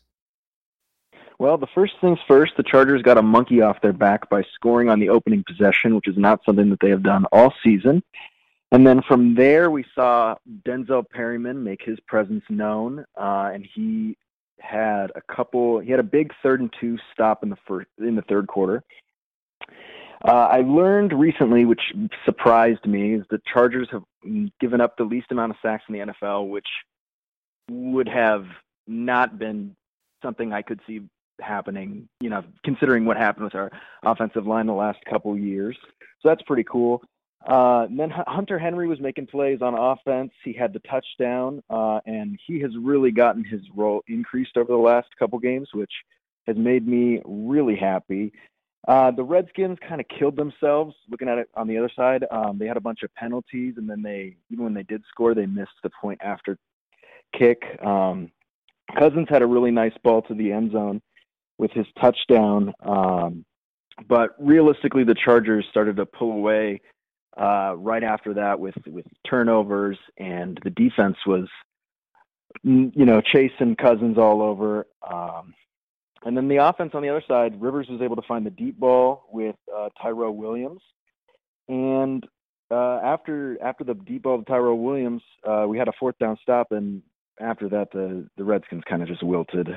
Well, the first things first, the Chargers got a monkey off their back by scoring on the opening possession, which is not something that they have done all season. And then from there, we saw Denzel Perryman make his presence known, uh, and he had a couple. He had a big third and two stop in the first in the third quarter. Uh, I learned recently, which surprised me, is the Chargers have given up the least amount of sacks in the N F L, which would have not been something I could see happening, you know, considering what happened with our offensive line the last couple of years. So that's pretty cool. Uh, and then Hunter Henry was making plays on offense. He had the touchdown, uh, and he has really gotten his role increased over the last couple games, which has made me really happy. Uh, the Redskins kind of killed themselves looking at it on the other side. Um, they had a bunch of penalties, and then they, even when they did score, they missed the point after kick. Um, Cousins had a really nice ball to the end zone with his touchdown. Um, but realistically, the Chargers started to pull away uh, right after that with, with turnovers, and the defense was, you know, chasing Cousins all over. Um, And then the offense on the other side, Rivers was able to find the deep ball with uh, Tyrell Williams. And uh, after after the deep ball of Tyrell Williams, uh, we had a fourth down stop. And after that, the, the Redskins kind of just wilted.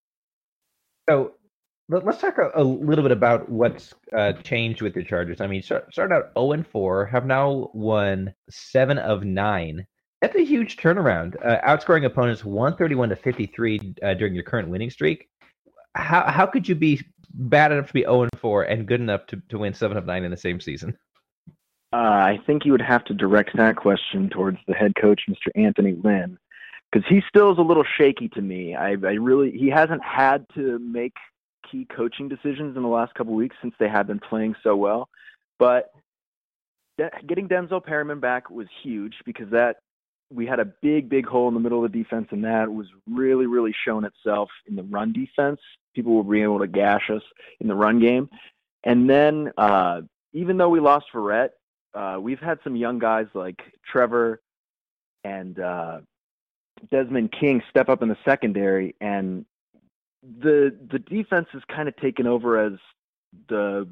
So let's talk a, a little bit about what's uh, changed with the Chargers. I mean, start, started out oh and four, have now won seven of nine. That's a huge turnaround, uh, outscoring opponents one thirty-one to fifty-three uh, during your current winning streak. How how could you be bad enough to be oh and four and good enough to, to win seven of nine in the same season? Uh, I think you would have to direct that question towards the head coach, Mister Anthony Lynn, because he still is a little shaky to me. I, I really he hasn't had to make key coaching decisions in the last couple of weeks since they have been playing so well. But de- getting Denzel Perryman back was huge because that we had a big, big hole in the middle of the defense, and that was really, really shown itself in the run defense. People were being able to gash us in the run game. And then uh, even though we lost Verrett, uh, we've had some young guys like Trevor and uh, Desmond King step up in the secondary, and the the defense has kind of taken over as the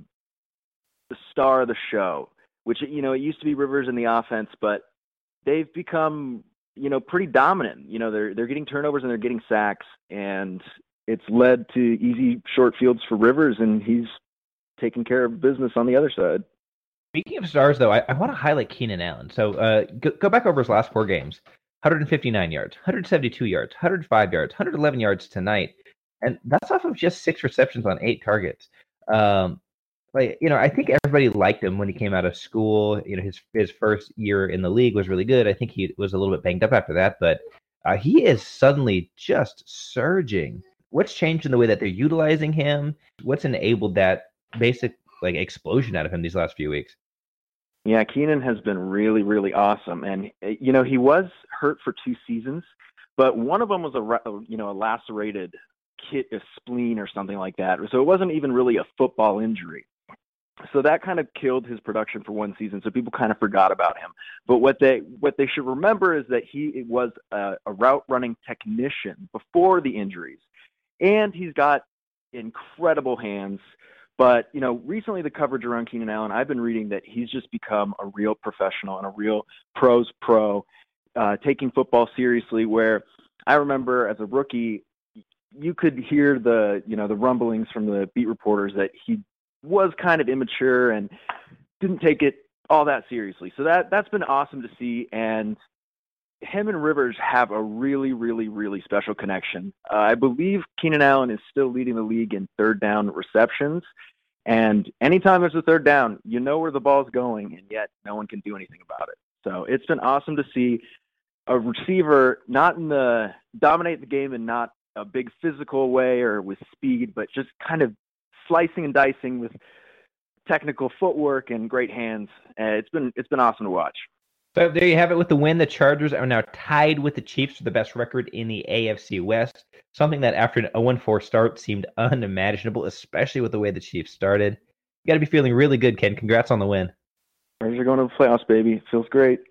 the star of the show, which, you know, it used to be Rivers in the offense, but they've become, you know, pretty dominant. You know, they're they're getting turnovers and they're getting sacks, and it's led to easy short fields for Rivers, and he's taking care of business on the other side. Speaking of stars, though, I, I want to highlight Keenan Allen. So uh, go, go back over his last four games: one fifty-nine yards, one seventy-two yards, one hundred five yards, one eleven yards tonight, and that's off of just six receptions on eight targets. Um, Like, you know, I think everybody liked him when he came out of school. You know, his his first year in the league was really good. I think he was a little bit banged up after that, but uh, he is suddenly just surging. What's changed in the way that they're utilizing him? What's enabled that basic like explosion out of him these last few weeks? Yeah, Keenan has been really, really awesome, and you know he was hurt for two seasons, but one of them was a you know a lacerated kit, a spleen or something like that. So it wasn't even really a football injury. So that kind of killed his production for one season. So people kind of forgot about him. But what they what they should remember is that he was a, a route running technician before the injuries, and he's got incredible hands. But you know, recently the coverage around Keenan Allen, I've been reading that he's just become a real professional and a real pros pro, uh, taking football seriously. Where I remember as a rookie, you could hear the you know the rumblings from the beat reporters that he was kind of immature and didn't take it all that seriously. So that, that's been awesome to see. And him and Rivers have a really, really, really special connection. Uh, I believe Keenan Allen is still leading the league in third down receptions. And anytime there's a third down, you know where the ball's going, and yet no one can do anything about it. So it's been awesome to see a receiver not in the dominate the game in not a big physical way or with speed, but just kind of slicing and dicing with technical footwork and great hands. Uh, it's been it's been awesome to watch. So there you have it with the win. The Chargers are now tied with the Chiefs for the best record in the A F C West, something that after an oh and four start seemed unimaginable, especially with the way the Chiefs started. You got to be feeling really good, Ken. Congrats on the win. Chargers are going to the playoffs, baby. It feels great.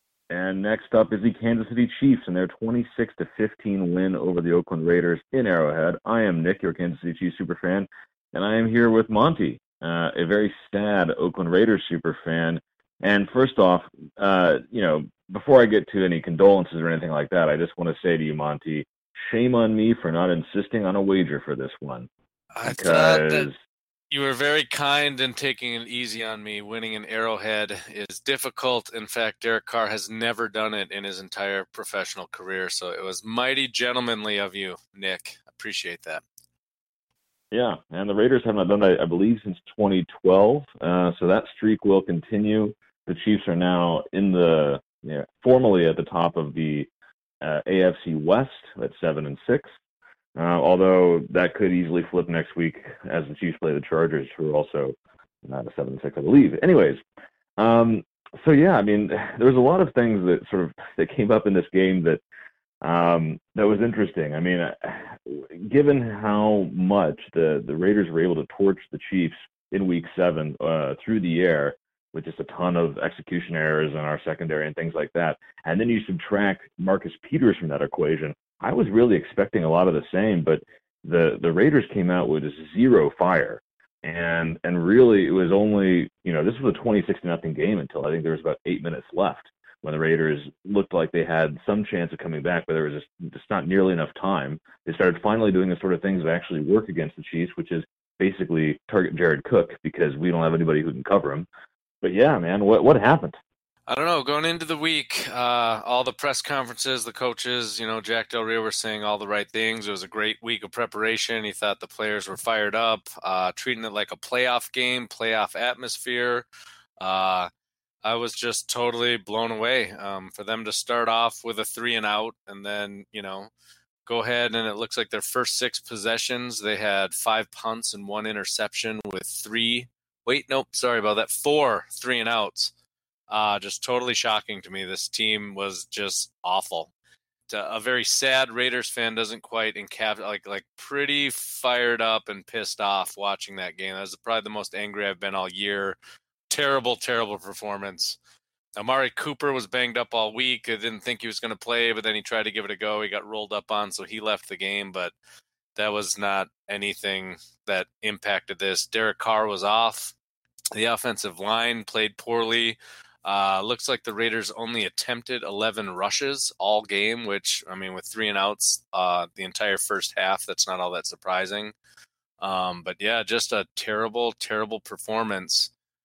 And next up is the Kansas City Chiefs and their twenty-six to fifteen win over the Oakland Raiders in Arrowhead. I am Nick, your Kansas City Chiefs super fan. And I am here with Monty, uh, a very sad Oakland Raiders super fan. And first off, uh, you know, before I get to any condolences or anything like that, I just want to say to you, Monty, shame on me for not insisting on a wager for this one. I thought that Because you were very kind in taking it easy on me. Winning an Arrowhead is difficult. In fact, Derek Carr has never done it in his entire professional career. So it was mighty gentlemanly of you, Nick. Appreciate that. yeah, and the Raiders have not done that, I believe, since twenty twelve. Uh, so that streak will continue. The Chiefs are now in the you know, formally at the top of the uh, A F C West at seven and six. Uh, although that could easily flip next week as the Chiefs play the Chargers, who are also not a seven and six, I believe. Anyways, um, so yeah, I mean, there was a lot of things that sort of that came up in this game that um, that was interesting. I mean, given how much the the Raiders were able to torch the Chiefs in Week Seven uh, through the air with just a ton of execution errors in our secondary and things like that, and then you subtract Marcus Peters from that equation. I was really expecting a lot of the same, but the, the Raiders came out with zero fire. And and really, it was only, you know, this was a twenty-six to nothing game until I think there was about eight minutes left when the Raiders looked like they had some chance of coming back, but there was just, just not nearly enough time. They started finally doing the sort of things that actually work against the Chiefs, which is basically target Jared Cook because we don't have anybody who can cover him. But yeah, man, what what happened? I don't know. Going into the week, uh, all the press conferences, the coaches, you know, Jack Del Rio were saying all the right things. It was a great week of preparation. He thought the players were fired up, uh, treating it like a playoff game, playoff atmosphere. Uh, I was just totally blown away. Um, for them to start off with a three and out and then, you know, go ahead and it looks like their first six possessions, they had five punts and one interception with three. Wait, nope, sorry about that. Four three and outs. Uh, just totally shocking to me. This team was just awful. A very sad Raiders fan doesn't quite encapsulate, like, like pretty fired up and pissed off watching that game. That was probably the most angry I've been all year. Terrible, terrible performance. Amari Cooper was banged up all week. I didn't think he was going to play, but then he tried to give it a go. He got rolled up on, so he left the game, but that was not anything that impacted this. Derek Carr was off. The offensive line played poorly. Uh, looks like the Raiders only attempted eleven rushes all game, which, I mean, with three and outs uh, the entire first half, that's not all that surprising. Um, but, yeah, just a terrible, terrible performance.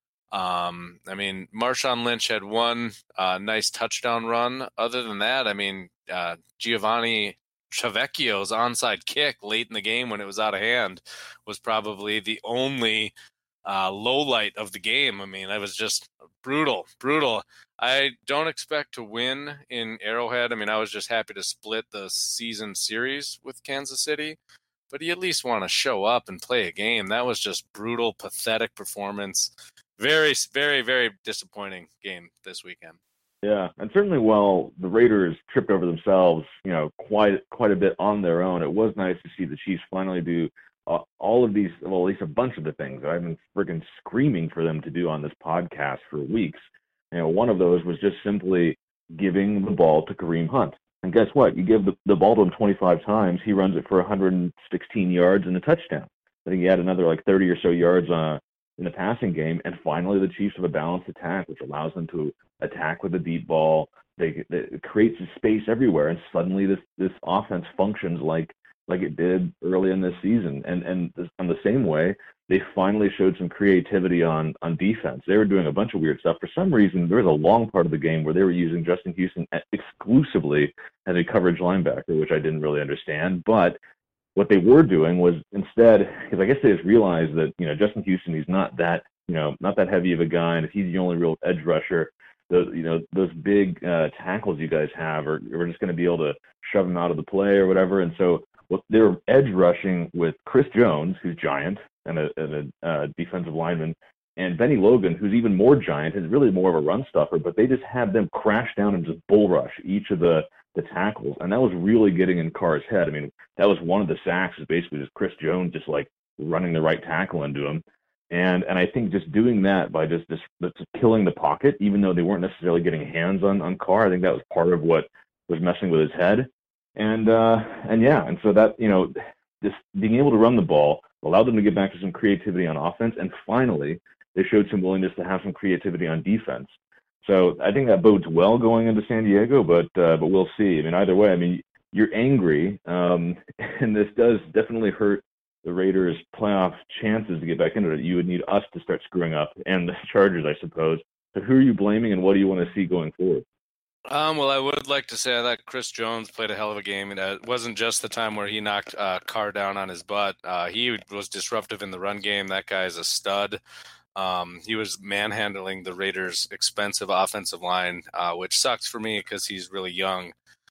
Um, I mean, Marshawn Lynch had one uh, nice touchdown run. Other than that, I mean, uh, Giovanni Chavecchio's onside kick late in the game when it was out of hand was probably the only uh, low light of the game. I mean, that was just brutal, brutal. I don't expect to win in Arrowhead. I mean, I was just happy to split the season series with Kansas City, but you at least want to show up and play a game. That was just brutal, pathetic performance. Very, very, very disappointing game this weekend. Yeah, and certainly while the Raiders tripped over themselves, you know, quite quite a bit on their own, it was nice to see the Chiefs finally do uh, all of these, well, at least a bunch of the things that I've been freaking screaming for them to do on this podcast for weeks. You know, one of those was just simply giving the ball to Kareem Hunt. And guess what? You give the, the ball to him twenty-five times, he runs it for one hundred sixteen yards and a touchdown. I think he had another like thirty or so yards uh, in the passing game. And finally, the Chiefs have a balanced attack, which allows them to attack with a deep ball. They, they it creates a space everywhere, and suddenly this this offense functions like like it did early in this season. And and on the same way, they finally showed some creativity on on defense. They were doing a bunch of weird stuff. For some reason, there was a long part of the game where they were using Justin Houston exclusively as a coverage linebacker, which I didn't really understand. But what they were doing was instead, because I guess they just realized that, you know, Justin Houston, he's not that, you know, not that heavy of a guy, and if he's the only real edge rusher, the you know those big uh, tackles you guys have are we're just going to be able to shove him out of the play or whatever. And so well, they were edge rushing with Chris Jones, who's giant and a, and a uh, defensive lineman, and Benny Logan, who's even more giant and really more of a run stuffer. But they just had them crash down and just bull rush each of the the tackles, and that was really getting in Carr's head. I mean, that was one of the sacks, is basically just Chris Jones just like running the right tackle into him. And and I think just doing that by just, just just killing the pocket, even though they weren't necessarily getting hands on, on Carr, I think that was part of what was messing with his head. And uh, and yeah, and so that, you know, just being able to run the ball allowed them to get back to some creativity on offense, and finally they showed some willingness to have some creativity on defense. So I think that bodes well going into San Diego, but uh, but we'll see. I mean, either way, I mean, you're angry, um, and this does definitely hurt the Raiders' playoff chances to get back into it. You would need us to start screwing up, and the Chargers, I suppose. So who are you blaming, and what do you want to see going forward? Um, well, I would like to say that Chris Jones played a hell of a game, and it wasn't just the time where he knocked uh, Carr down on his butt. Uh, he was disruptive in the run game. That guy is a stud. Um, he was manhandling the Raiders' expensive offensive line, uh, which sucks for me because he's really young.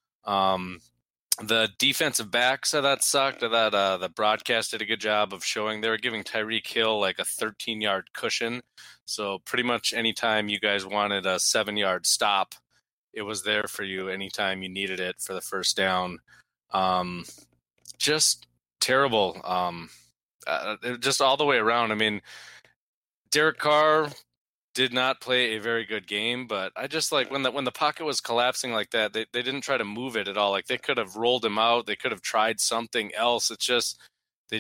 Um, the defensive backs of that sucked. That uh, the broadcast did a good job of showing they were giving Tyreek Hill like a thirteen-yard cushion. So pretty much anytime you guys wanted a seven-yard stop, it was there for you anytime you needed it for the first down. Um, just terrible. Um, uh, just all the way around. I mean, Derek Carr did not play a very good game, but I just like when the when the pocket was collapsing like that, they, they didn't try to move it at all. Like they could have rolled him out. They could have tried something else. It's just they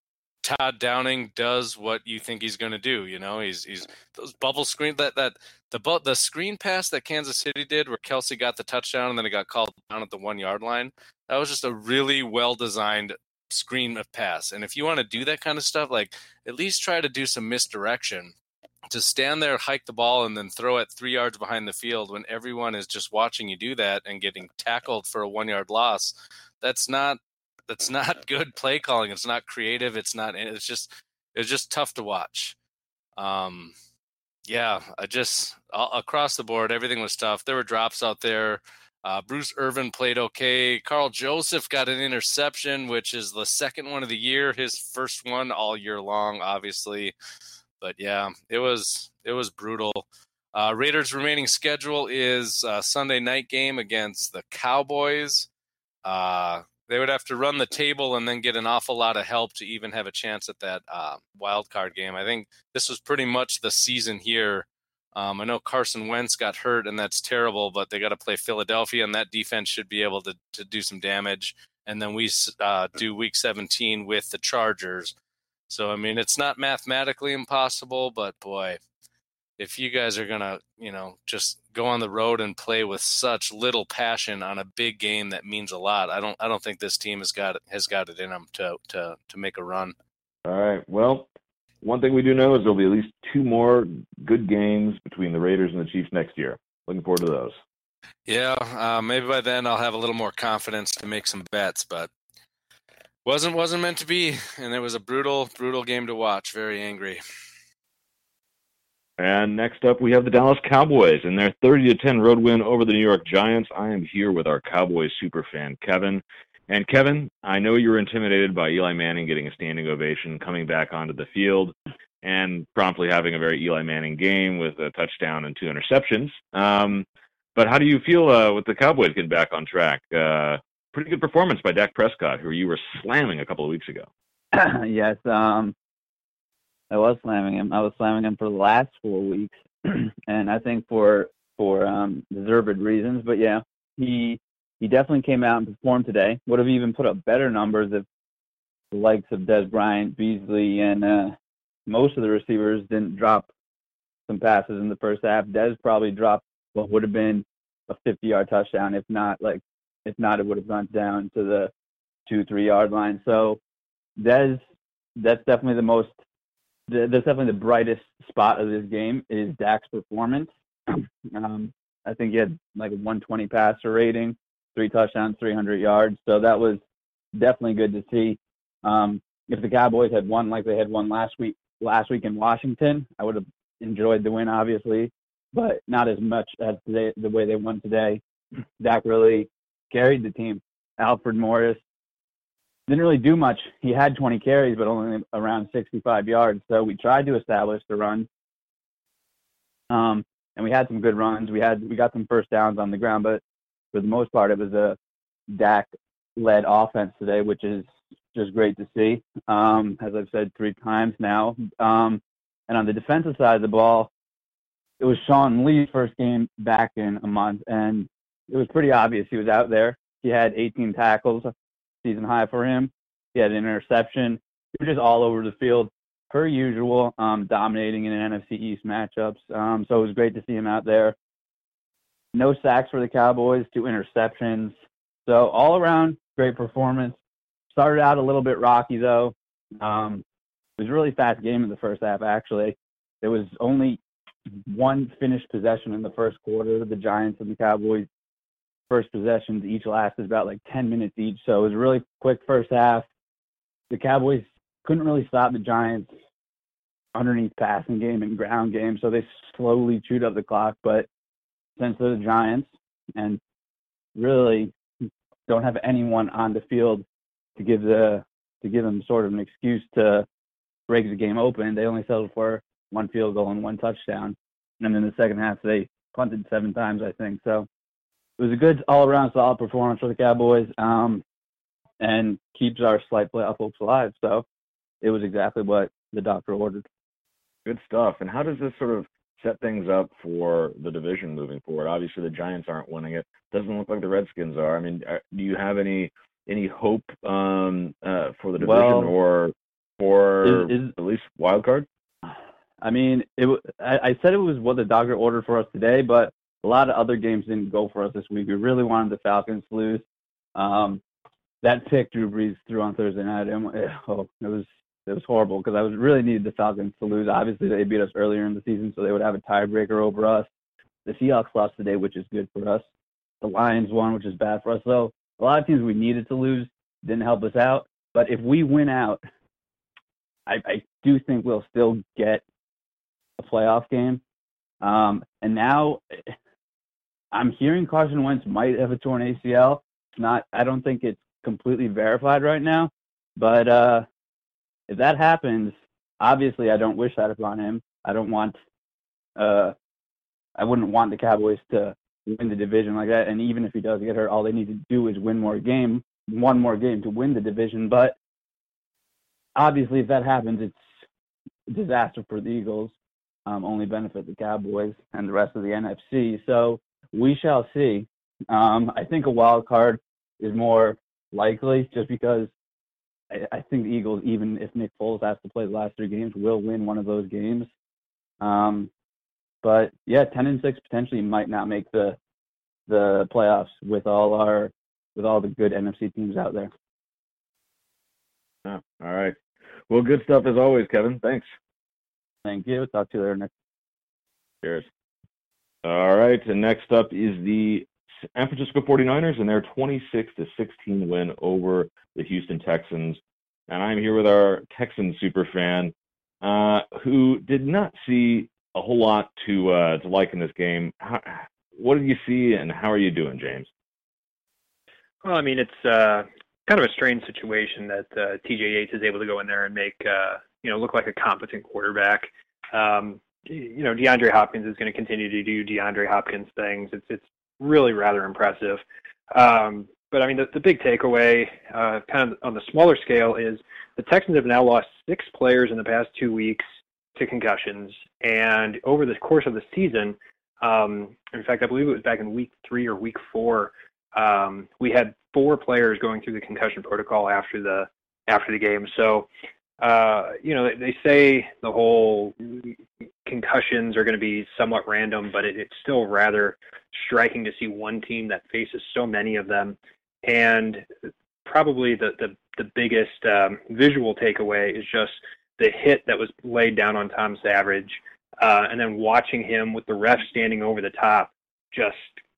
Todd Downing does what you think he's going to do. You know, he's he's those bubble screen that that the the screen pass that Kansas City did where Kelsey got the touchdown and then it got called down at the one yard line. That was just a really well designed screen of pass. And if you want to do that kind of stuff, like at least try to do some misdirection. To stand there, hike the ball, and then throw it three yards behind the field when everyone is just watching you do that and getting tackled for a one yard loss, that's not that's not good play calling. It's not creative. It's not. It's just it's just tough to watch. Um, yeah, I just uh, across the board, everything was tough. There were drops out there. Uh, Bruce Irvin played okay. Carl Joseph got an interception, which is the second one of the year. His first one all year long, obviously. But yeah, it was it was brutal. Uh, Raiders' remaining schedule is a Sunday night game against the Cowboys. Uh, they would have to run the table and then get an awful lot of help to even have a chance at that uh, wild card game. I think this was pretty much the season here. Um, I know Carson Wentz got hurt, and that's terrible, but they got to play Philadelphia, and that defense should be able to, to do some damage. And then we uh, do week seventeen with the Chargers. So, I mean, it's not mathematically impossible, but boy, if you guys are going to, you know, just go on the road and play with such little passion on a big game that means a lot, I don't I don't think this team has got it, has got it in them to, to, to make a run. All right. Well, one thing we do know is there'll be at least two more good games between the Raiders and the Chiefs next year. Looking forward to those. Yeah, uh, maybe by then I'll have a little more confidence to make some bets, but Wasn't wasn't meant to be, and it was a brutal, brutal game to watch. Very angry. And next up, we have the Dallas Cowboys and their thirty to ten road win over the New York Giants. I am here with our Cowboys superfan, Kevin. And Kevin, I know you were intimidated by Eli Manning getting a standing ovation, coming back onto the field, and promptly having a very Eli Manning game with a touchdown and two interceptions. Um, but how do you feel uh, with the Cowboys getting back on track? Uh, Pretty good performance by Dak Prescott, who you were slamming a couple of weeks ago. Yes, um, I was slamming him. I was slamming him for the last four weeks, and I think for for um, deserved reasons. But yeah, he he definitely came out and performed today. Would have even put up better numbers if the likes of Dez Bryant, Beasley, and uh, most of the receivers didn't drop some passes in the first half. Dez probably dropped what would have been a fifty-yard touchdown, if not like. If not, it would have gone down to the two, three-yard line. So Dez, that's definitely the most, that's definitely the brightest spot of this game is Dak's performance. Um, I think he had like a one twenty passer rating, three touchdowns, three hundred yards. So that was definitely good to see. Um, if the Cowboys had won like they had won last week, last week in Washington, I would have enjoyed the win, obviously, but not as much as today, the way they won today. Dak really carried the team. Alfred Morris didn't really do much. He had twenty carries, but only around sixty-five yards. So we tried to establish the run, um, and we had some good runs. We had we got some first downs on the ground, but for the most part, it was a Dak-led offense today, which is just great to see. Um, as I've said three times now. Um, and on the defensive side of the ball, it was Sean Lee's first game back in a month, and it was pretty obvious he was out there. He had eighteen tackles, season high for him. He had an interception. He was just all over the field, per usual, um, dominating in N F C East matchups. Um, so it was great to see him out there. No sacks for the Cowboys, two interceptions. So all around, great performance. Started out a little bit rocky, though. Um, it was a really fast game in the first half, actually. There was only one finished possession in the first quarter. The Giants and the Cowboys' first possessions each lasted about like ten minutes each. So it was a really quick first half. The Cowboys couldn't really stop the Giants' underneath passing game and ground game, so they slowly chewed up the clock. But since they're the Giants and really don't have anyone on the field to give the to give them sort of an excuse to break the game open, they only settled for one field goal and one touchdown. And in the second half, they punted seven times, I think. So it was a good all-around solid performance for the Cowboys, um, and keeps our slight playoff hopes alive. So it was exactly what the doctor ordered. Good stuff. And how does this sort of set things up for the division moving forward? Obviously, the Giants aren't winning it. Doesn't look like the Redskins are. I mean, do you have any any hope um, uh, for the division Well, or for is, is, at least wild card? I mean, it. I, I said it was what the doctor ordered for us today, but a lot of other games didn't go for us this week. We really wanted the Falcons to lose. Um, that pick Drew Brees threw on Thursday night, and it, oh, it was it was horrible because I was really needed the Falcons to lose. Obviously, they beat us earlier in the season, so they would have a tiebreaker over us. The Seahawks lost today, which is good for us. The Lions won, which is bad for us. So a lot of teams we needed to lose didn't help us out. But if we win out, I, I do think we'll still get a playoff game. Um, and now I'm hearing Carson Wentz might have a torn A C L. It's not. I don't think it's completely verified right now. But uh, if that happens, obviously I don't wish that upon him. I don't want. Uh, I wouldn't want the Cowboys to win the division like that. And even if he does get hurt, all they need to do is win more game, one more game to win the division. But obviously, if that happens, it's a disaster for the Eagles. Um, only benefit the Cowboys and the rest of the N F C. So we shall see. Um, I think a wild card is more likely just because I, I think the Eagles, even if Nick Foles has to play the last three games, will win one of those games. Um, but yeah, ten and six potentially might not make the the playoffs with all our with all the good N F C teams out there. Oh, all right. Well, good stuff as always, Kevin. Thanks. Thank you. Talk to you later, Nick. Cheers. All right. And next up is the San Francisco forty-niners and their twenty-six to sixteen win over the Houston Texans. And I'm here with our Texans superfan, uh, who did not see a whole lot to uh, to like in this game. How, what did you see, and how are you doing, James? Well, I mean, it's uh, kind of a strange situation that uh, T J Yates is able to go in there and make uh, you know look like a competent quarterback. Um, you know, DeAndre Hopkins is going to continue to do DeAndre Hopkins things. It's it's really rather impressive. Um, but I mean, the, the big takeaway, uh, kind of on the smaller scale, is the Texans have now lost six players in the past two weeks to concussions, and over the course of the season, um, in fact, I believe it was back in week three or week four, um, we had four players going through the concussion protocol after the after the game. So, uh, you know, they, they say the whole concussions are going to be somewhat random, but it, it's still rather striking to see one team that faces so many of them. And probably the the, the biggest um, visual takeaway is just the hit that was laid down on Tom Savage, uh, and then watching him with the ref standing over the top. Just,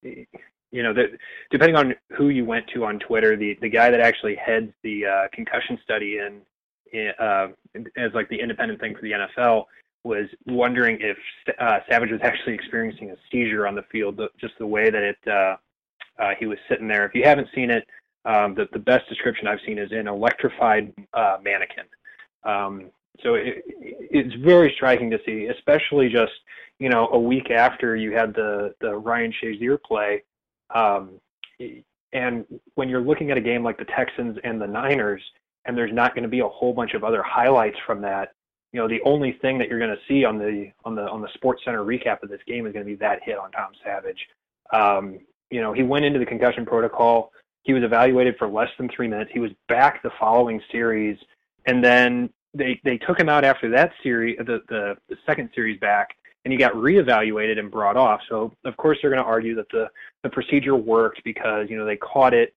you know, the, depending on who you went to on Twitter, the, the guy that actually heads the uh, concussion study in, in uh, as like the independent thing for the N F L was wondering if uh, Savage was actually experiencing a seizure on the field, just the way that it uh, uh, he was sitting there. If you haven't seen it, um, the, the best description I've seen is an electrified uh, mannequin. Um, So it, it's very striking to see, especially just, you know, a week after you had the, the Ryan Shazier play. Um, and when you're looking at a game like the Texans and the Niners, and there's not going to be a whole bunch of other highlights from that, you know, the only thing that you're going to see on the on the on the Sports Center recap of this game is going to be that hit on Tom Savage. Um, you know, he went into the concussion protocol. He was evaluated for less than three minutes. He was back the following series, and then They they took him out after that series, the, the the second series back, and he got reevaluated and brought off. So of course they're going to argue that the, the procedure worked because you know they caught it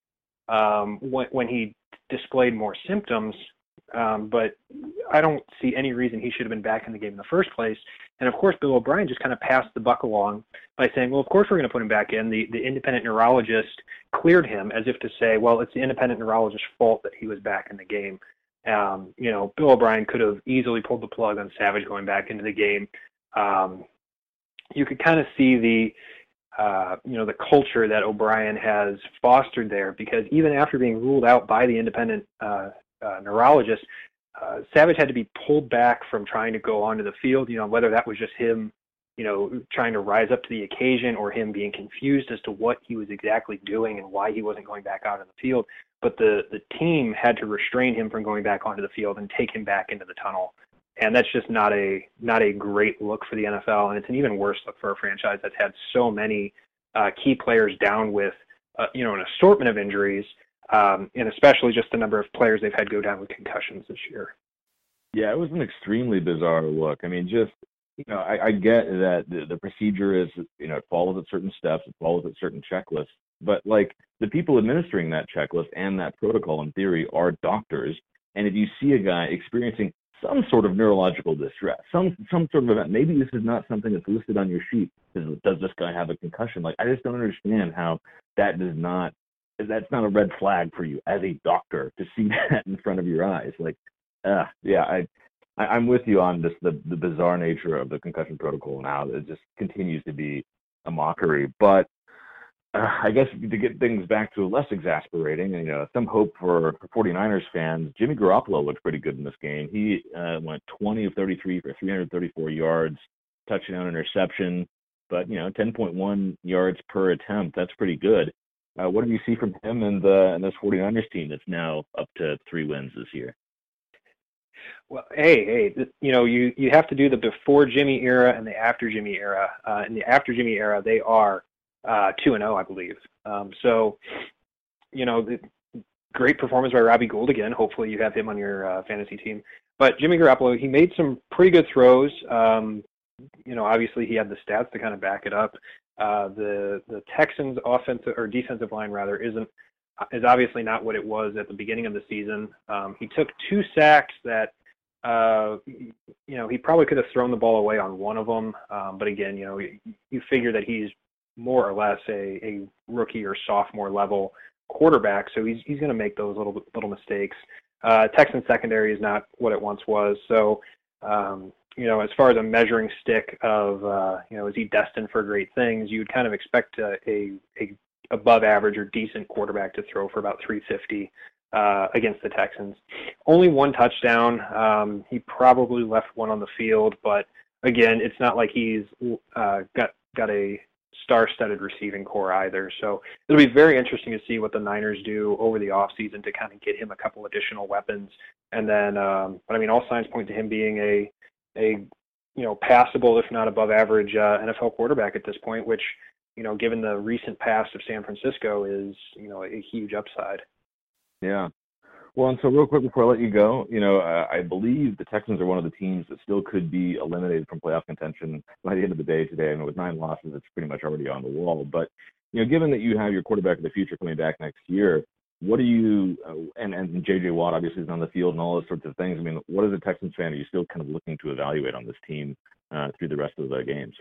um, when, when he displayed more symptoms. Um, but I don't see any reason he should have been back in the game in the first place. And of course, Bill O'Brien just kind of passed the buck along by saying, well, of course we're going to put him back in. The, the independent neurologist cleared him, as if to say, well, it's the independent neurologist's fault that he was back in the game. Um, you know, Bill O'Brien could have easily pulled the plug on Savage going back into the game. Um, you could kind of see the, uh, you know, the culture that O'Brien has fostered there, because even after being ruled out by the independent uh, uh, neurologist, uh, Savage had to be pulled back from trying to go onto the field, you know, whether that was just him, you know, trying to rise up to the occasion or him being confused as to what he was exactly doing and why he wasn't going back out on the field. But the, the team had to restrain him from going back onto the field and take him back into the tunnel. And that's just not a not a great look for the N F L, and it's an even worse look for a franchise that's had so many uh, key players down with, uh, you know, an assortment of injuries, um, and especially just the number of players they've had go down with concussions this year. Yeah, it was an extremely bizarre look. I mean, just, you know, I, I get that the, the procedure is, you know, it follows at certain steps, it follows at certain checklists, but like the people administering that checklist and that protocol in theory are doctors. And if you see a guy experiencing some sort of neurological distress, some some sort of event, maybe this is not something that's listed on your sheet. Does, does this guy have a concussion? Like, I just don't understand how that does not, that's not a red flag for you as a doctor to see that in front of your eyes. Like, uh, yeah, I, I, I'm with you on just the, the bizarre nature of the concussion protocol and how it just continues to be a mockery. But uh, I guess to get things back to less exasperating, you know, some hope for, for 49ers fans, Jimmy Garoppolo looked pretty good in this game. He uh, went twenty of thirty-three for three hundred thirty-four yards, touchdown, interception, but, you know, ten point one yards per attempt. That's pretty good. Uh, what do you see from him and, the, and this 49ers team that's now up to three wins this year? Well, hey, hey, you know, you, you have to do the before Jimmy era and the after Jimmy era. Uh, in the after Jimmy era, they are uh, two and oh, I believe. Um, so, you know, the, great performance by Robbie Gould again. Hopefully you have him on your uh, fantasy team. But Jimmy Garoppolo, he made some pretty good throws. Um, you know, obviously he had the stats to kind of back it up. Uh, the the Texans' offensive or defensive line rather isn't is obviously not what it was at the beginning of the season. Um, he took two sacks that. Uh, you know, he probably could have thrown the ball away on one of them. Um, but again, you know, you, you figure that he's more or less a, a rookie or sophomore level quarterback. So he's, he's going to make those little, little mistakes. Uh, Texans secondary is not what it once was. So, um, you know, as far as a measuring stick of, uh, you know, is he destined for great things? You would kind of expect a, a, a above average or decent quarterback to throw for about three fifty. Uh, against the Texans. Only one touchdown. Um, he probably left one on the field, but again, it's not like he's uh, got got a star-studded receiving core either. So it'll be very interesting to see what the Niners do over the offseason to kind of get him a couple additional weapons. And then, um, but I mean, all signs point to him being a a you know passable, if not above average, uh, N F L quarterback at this point, which you know, given the recent past of San Francisco, is you know a huge upside. Yeah. Well, and so real quick before I let you go, you know, uh, I believe the Texans are one of the teams that still could be eliminated from playoff contention by the end of the day today. I mean, with nine losses, it's pretty much already on the wall. But, you know, given that you have your quarterback of the future coming back next year, what do you, uh, and, and J J Watt obviously is on the field and all those sorts of things. I mean, what as a Texans fan are you still kind of looking to evaluate on this team uh, through the rest of the games?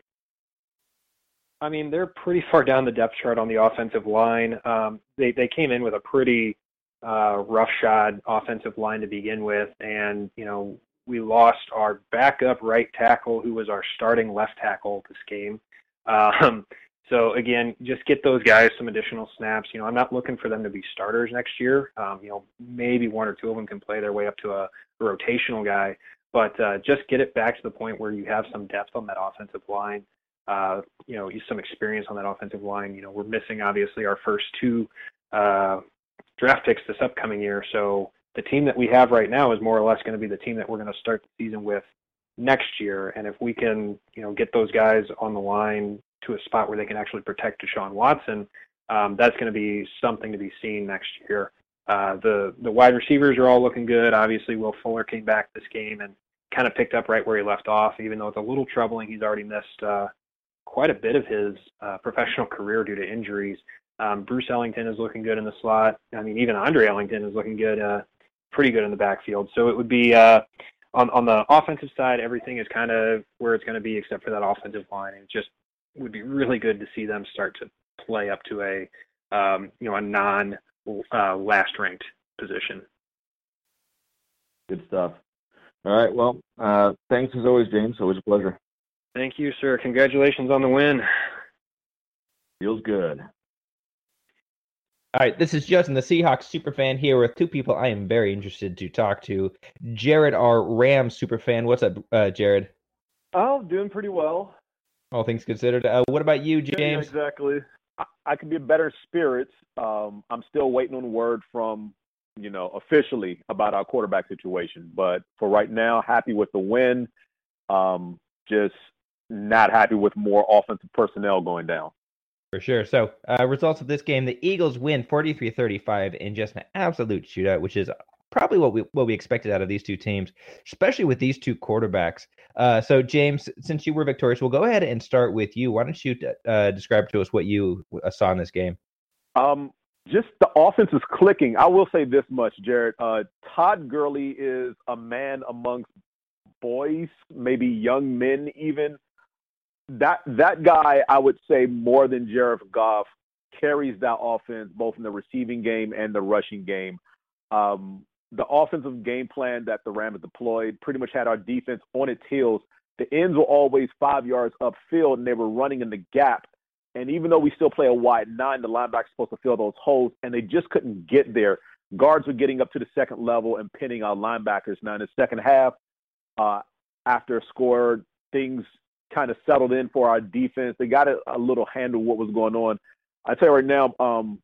I mean, they're pretty far down the depth chart on the offensive line. Um, they, they came in with a pretty Uh, roughshod offensive line to begin with, and you know we lost our backup right tackle, who was our starting left tackle this game. Um, so again, just get those guys some additional snaps. You know, I'm not looking for them to be starters next year. Um, you know, maybe one or two of them can play their way up to a, a rotational guy, but uh, just get it back to the point where you have some depth on that offensive line. Uh, you know, some experience on that offensive line. You know, we're missing obviously our first two. Uh, draft picks this upcoming year. So the team that we have right now is more or less going to be the team that we're going to start the season with next year. And if we can, you know, get those guys on the line to a spot where they can actually protect Deshaun Watson, um, that's going to be something to be seen next year. Uh, the, the wide receivers are all looking good. Obviously, Will Fuller came back this game and kind of picked up right where he left off, even though it's a little troubling. He's already missed uh, quite a bit of his uh, professional career due to injuries. Um, Bruce Ellington is looking good in the slot. I mean, even Andre Ellington is looking good, uh, pretty good in the backfield. So it would be uh, on on the offensive side, everything is kind of where it's going to be, except for that offensive line. It just would be really good to see them start to play up to a um, you know a non uh, last ranked position. Good stuff. All right. Well, uh, thanks as always, James. Always a pleasure. Thank you, sir. Congratulations on the win. Feels good. All right, this is Justin, the Seahawks superfan, here with two people I am very interested to talk to. Jared, our Rams superfan. What's up, uh, Jared? Oh, doing pretty well. All things considered. Uh, what about you, James? Yeah, exactly. I, I could be in better spirits. Um, I'm still waiting on word from, you know, officially about our quarterback situation. But for right now, happy with the win. Um, just not happy with more offensive personnel going down. For sure. So, uh, results of this game: the Eagles win forty-three thirty-five in just an absolute shootout, which is probably what we what we expected out of these two teams, especially with these two quarterbacks. Uh, so, James, since you were victorious, we'll go ahead and start with you. Why don't you uh, describe to us what you saw in this game? Um, just the offense is clicking. I will say this much, Jared. Uh, Todd Gurley is a man amongst boys, maybe young men even. That that guy, I would say, more than Jared Goff, carries that offense both in the receiving game and the rushing game. Um, the offensive game plan that the Rams deployed pretty much had our defense on its heels. The ends were always five yards upfield, and they were running in the gap. And even though we still play a wide nine, the linebackers supposed to fill those holes, and they just couldn't get there. Guards were getting up to the second level and pinning our linebackers. Now, in the second half, uh, after a score, things – kind of settled in for our defense. They got a, a little handle what was going on. I tell you right now, um,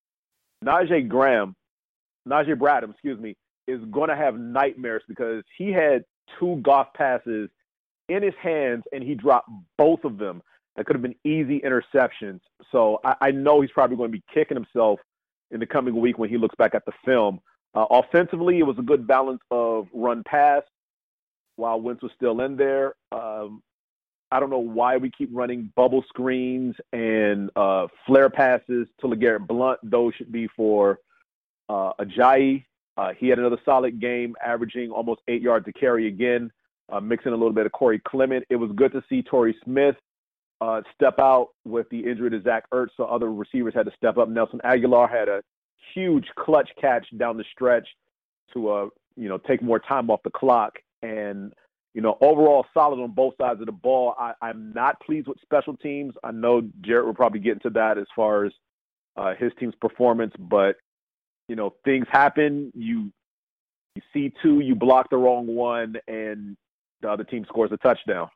Najee Graham, Najee Bradham, excuse me, is going to have nightmares because he had two Goff passes in his hands and he dropped both of them. That could have been easy interceptions. So I, I know he's probably going to be kicking himself in the coming week when he looks back at the film. Uh, offensively, it was a good balance of run pass while Wentz was still in there. Um, I don't know why we keep running bubble screens and uh, flare passes to LeGarrette Blount. Those should be for uh, Ajayi. Uh, he had another solid game, averaging almost eight yards a carry again, uh, mixing a little bit of Corey Clement. It was good to see Torrey Smith uh, step out with the injury to Zach Ertz, so other receivers had to step up. Nelson Aguilar had a huge clutch catch down the stretch to uh, you know, take more time off the clock. And You know, overall solid on both sides of the ball. I, I'm not pleased with special teams. I know Jarrett will probably get into that as far as uh, his team's performance, but, you know, things happen. You you see two, you block the wrong one, and the other team scores a touchdown.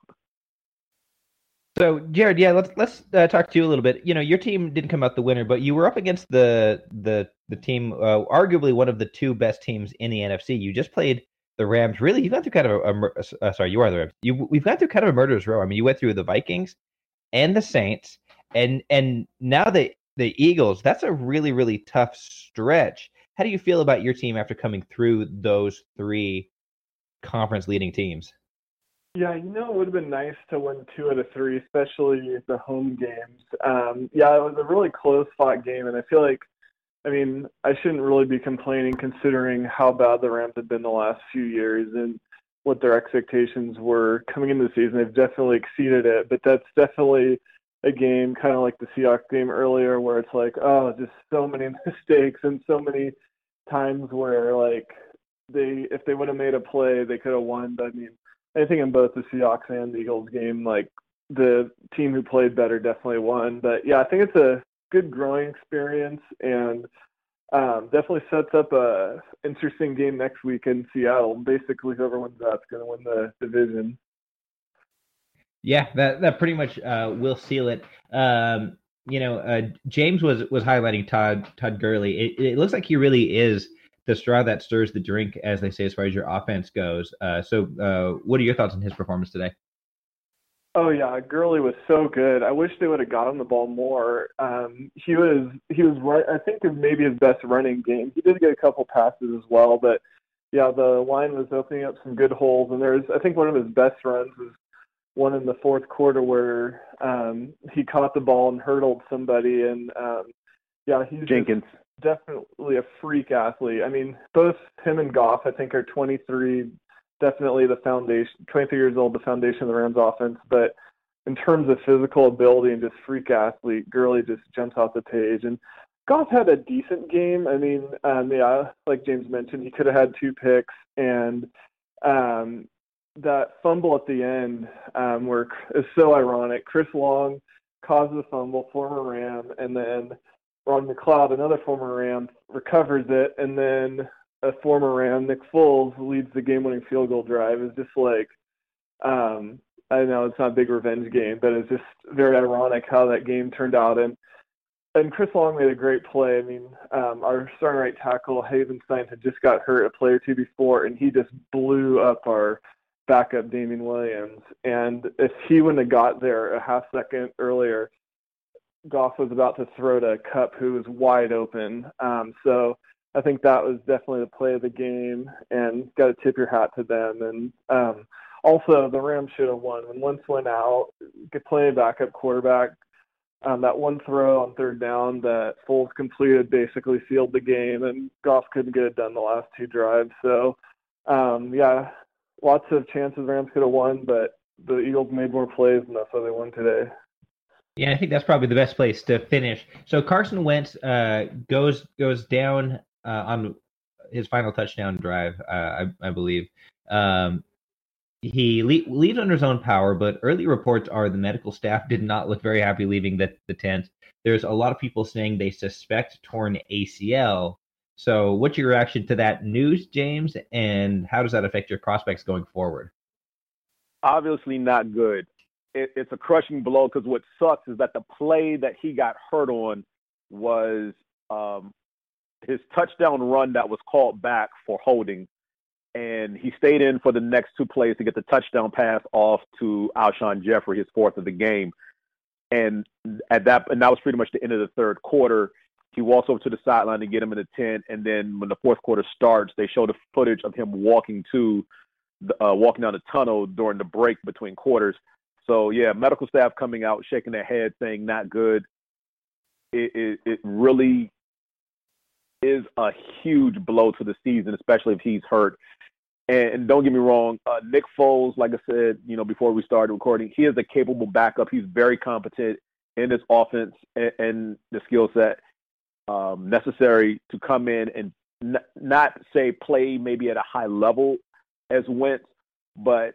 So, Jared, yeah, let's let's uh, talk to you a little bit. You know, your team didn't come out the winner, but you were up against the the the team, uh, arguably one of the two best teams in the N F C. You just played the Rams. Really, you've gone through kind of a, a uh, sorry, you are the Rams. You we've gone through kind of a murderer's row. I mean, you went through the Vikings and the Saints, and and now the the Eagles. That's a really really tough stretch. How do you feel about your team after coming through those three conference leading teams? Yeah, you know, it would have been nice to win two out of three, especially the home games. Um, yeah, it was a really close fought game, and I feel like, I mean, I shouldn't really be complaining considering how bad the Rams have been the last few years and what their expectations were coming into the season. They've definitely exceeded it, but that's definitely a game kind of like the Seahawks game earlier where it's like, oh, just so many mistakes and so many times where, like, they if they would have made a play, they could have won. But, I mean, I think in both the Seahawks and the Eagles game, like, the team who played better definitely won. But, yeah, I think it's a good growing experience and um, definitely sets up a interesting game next week in Seattle. Basically, whoever wins that's going to win the division. Yeah, that that pretty much uh, will seal it. Um, you know, uh, James was was highlighting Todd Todd Gurley. It, it looks like he really is the straw that stirs the drink, as they say, as far as your offense goes. Uh, so, uh, what are your thoughts on his performance today? Oh yeah, Gurley was so good. I wish they would have got him the ball more. Um, he was he was right. I think it maybe his best running game. He did get a couple passes as well, but yeah, the line was opening up some good holes. And there's I think one of his best runs was one in the fourth quarter where um, he caught the ball and hurdled somebody, and um, Yeah, he's Jenkins. definitely a freak athlete. I mean, both him and Goff, I think, are twenty-three, definitely the foundation, twenty-three years old, the foundation of the Rams offense. But in terms of physical ability and just freak athlete, Gurley just jumps off the page. And Goff had a decent game. I mean, um, yeah, like James mentioned, he could have had two picks. And um, that fumble at the end um, where is so ironic. Chris Long caused the fumble, former Ram, and then Ron McLeod, another former Ram, recovers it, and then a former Ram, Nick Foles, leads the game-winning field goal drive. It's just like, um, I know it's not a big revenge game, but it's just very ironic how that game turned out. And and Chris Long made a great play. I mean, um, our starting right tackle, Havenstein, had just got hurt a play or two before, and he just blew up our backup, Damien Williams. And if he wouldn't have got there a half second earlier, Goff was about to throw to Kupp, who was wide open. Um, so I think that was definitely the play of the game, and got to tip your hat to them. And um, also, the Rams should have won. When Wentz went out, could play a backup quarterback. Um, that one throw on third down that Foles completed basically sealed the game, and Goff couldn't get it done the last two drives. So, um, yeah, lots of chances Rams could have won, but the Eagles made more plays, and that's why they won today. Yeah, I think that's probably the best place to finish. So Carson Wentz uh, goes goes down uh, on his final touchdown drive, uh, I, I believe. Um, he le- leaves under his own power, but early reports are the medical staff did not look very happy leaving the, the tent. There's a lot of people saying they suspect torn A C L. So what's your reaction to that news, James, and how does that affect your prospects going forward? Obviously not good. It, it's a crushing blow because what sucks is that the play that he got hurt on was um, his touchdown run that was called back for holding, and he stayed in for the next two plays to get the touchdown pass off to Alshon Jeffrey, his fourth of the game. And at that, and that was pretty much the end of the third quarter. He walks over to the sideline to get him in the tent, and then when the fourth quarter starts, they show the footage of him walking to, the, uh, walking down the tunnel during the break between quarters. So, yeah, medical staff coming out, shaking their head, saying not good. It, it, it really is a huge blow to the season, especially if he's hurt. And, and don't get me wrong, uh, Nick Foles, like I said, you know, before we started recording, he is a capable backup. He's very competent in his offense and, and the skill set um, necessary to come in and n- not, say, play maybe at a high level as Wentz, but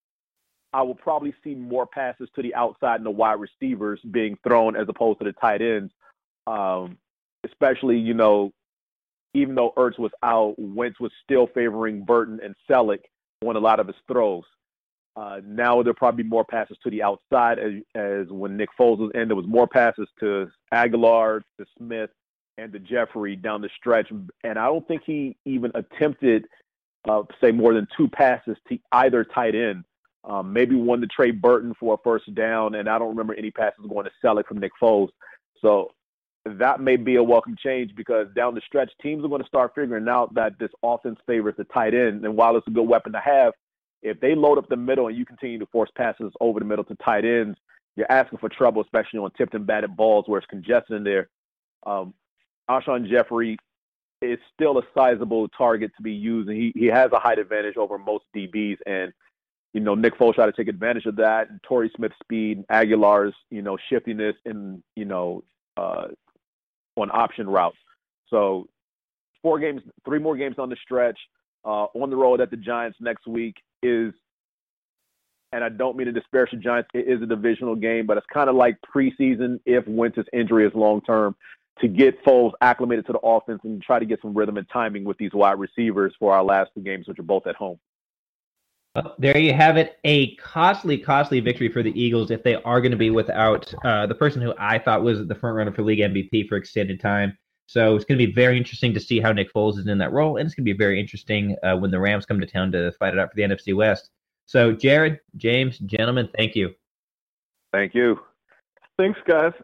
I will probably see more passes to the outside and the wide receivers being thrown as opposed to the tight ends. Um, especially, you know, even though Ertz was out, Wentz was still favoring Burton and Selleck on a lot of his throws. Uh, now there'll probably be more passes to the outside as, as when Nick Foles was in. There was more passes to Aguilar, to Smith, and to Jeffrey down the stretch. And I don't think he even attempted, uh, say, more than two passes to either tight end. Um, maybe one to Trey Burton for a first down, and I don't remember any passes going to Selleck from Nick Foles. So that may be a welcome change because down the stretch, teams are going to start figuring out that this offense favors the tight end. And while it's a good weapon to have, if they load up the middle and you continue to force passes over the middle to tight ends, you're asking for trouble, especially on tipped and batted balls where it's congested in there. Um, Alshon Jeffrey is still a sizable target to be used, and he, he has a height advantage over most D Bs. And you know, Nick Foles tried to take advantage of that, and Torrey Smith's speed, Aguilar's, you know, shiftiness and, you know, uh, on option routes. So four games, three more games on the stretch, uh, on the road at the Giants next week is, and I don't mean to disparage the Giants, it is a divisional game, but it's kind of like preseason if Wentz's injury is long-term to get Foles acclimated to the offense and try to get some rhythm and timing with these wide receivers for our last two games, which are both at home. Well, there you have it. A costly, costly victory for the Eagles if they are going to be without uh, the person who I thought was the front runner for league M V P for extended time. So it's going to be very interesting to see how Nick Foles is in that role, and it's going to be very interesting uh, when the Rams come to town to fight it out for the N F C West. So, Jared, James, gentlemen, thank you. Thank you. Thanks, guys.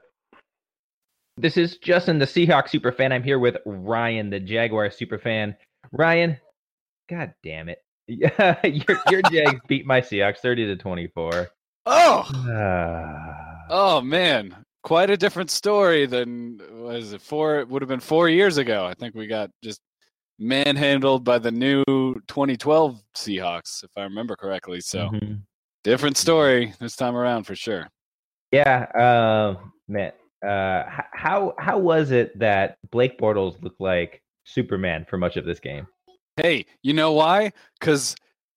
This is Justin, the Seahawks superfan. I'm here with Ryan, the Jaguar superfan. Ryan, God damn it. Yeah, your your Jags beat my Seahawks thirty to twenty-four. Oh, uh, oh man, quite a different story than what is it? Four, it would have been four years ago. I think we got just manhandled by the new twenty twelve Seahawks, if I remember correctly. So Mm-hmm. different story this time around for sure. Yeah, uh, man. Uh, h- how how was it that Blake Bortles looked like Superman for much of this game? Hey, you know why? Because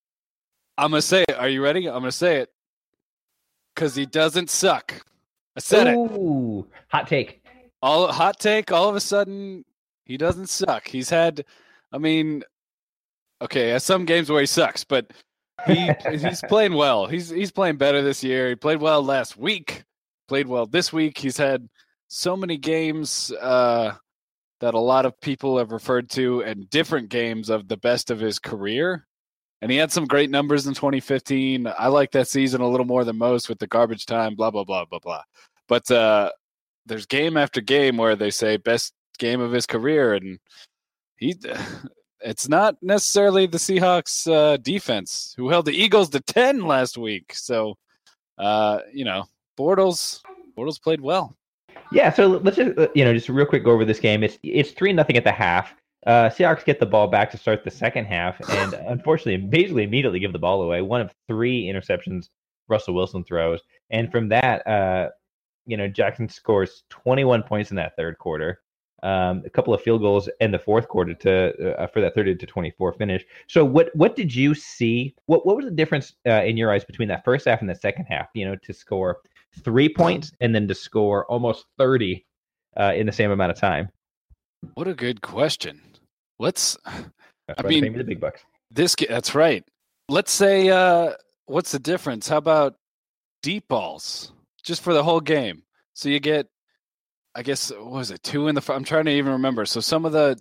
I'm going to say it. Are you ready? I'm going to say it. Because he doesn't suck. I said it. Ooh, hot take. All hot take. All of a sudden, he doesn't suck. He's had, I mean, okay, has some games where he sucks, but he he's playing well. He's he's playing better this year. He played well last week. Played well this week. He's had so many games uh, that a lot of people have referred to, and different games of the best of his career. And he had some great numbers in twenty fifteen. I like that season a little more than most with the garbage time, blah, blah, blah, blah, blah. But uh, there's game after game where they say best game of his career. And he, it's not necessarily the Seahawks uh, defense, who held the Eagles to ten last week. So, uh, you know, Bortles, Bortles played well. Yeah, so let's just uh, you know just real quick go over this game. It's it's three nothing at the half. Uh, Seahawks get the ball back to start the second half, and unfortunately, basically immediately give the ball away. One of three interceptions Russell Wilson throws, and from that, uh, you know, Jackson scores twenty-one points in that third quarter. Um, a couple of field goals in the fourth quarter to uh, for that thirty to twenty-four finish. So, what what did you see? What what was the difference uh, in your eyes between that first half and the second half? You know, to score three points and then to score almost thirty uh, in the same amount of time. What a good question. Let's. That's I why mean, they pay me the big bucks. This. That's right. Let's say. Uh, what's the difference? How about deep balls, just for the whole game? So you get, I guess, what was it, two in the? I'm trying to even remember. So some of the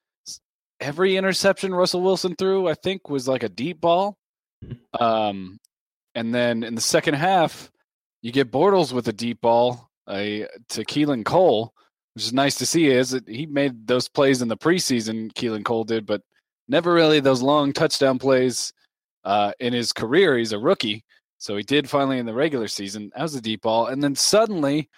every interception Russell Wilson threw, I think, was like a deep ball. Um, and then in the second half, you get Bortles with a deep ball uh, to Keelan Cole, which is nice to see. Is it he made those plays in the preseason? Keelan Cole did, but never really those long touchdown plays uh, in his career. He's a rookie, so he did finally in the regular season. That was a deep ball, and then suddenly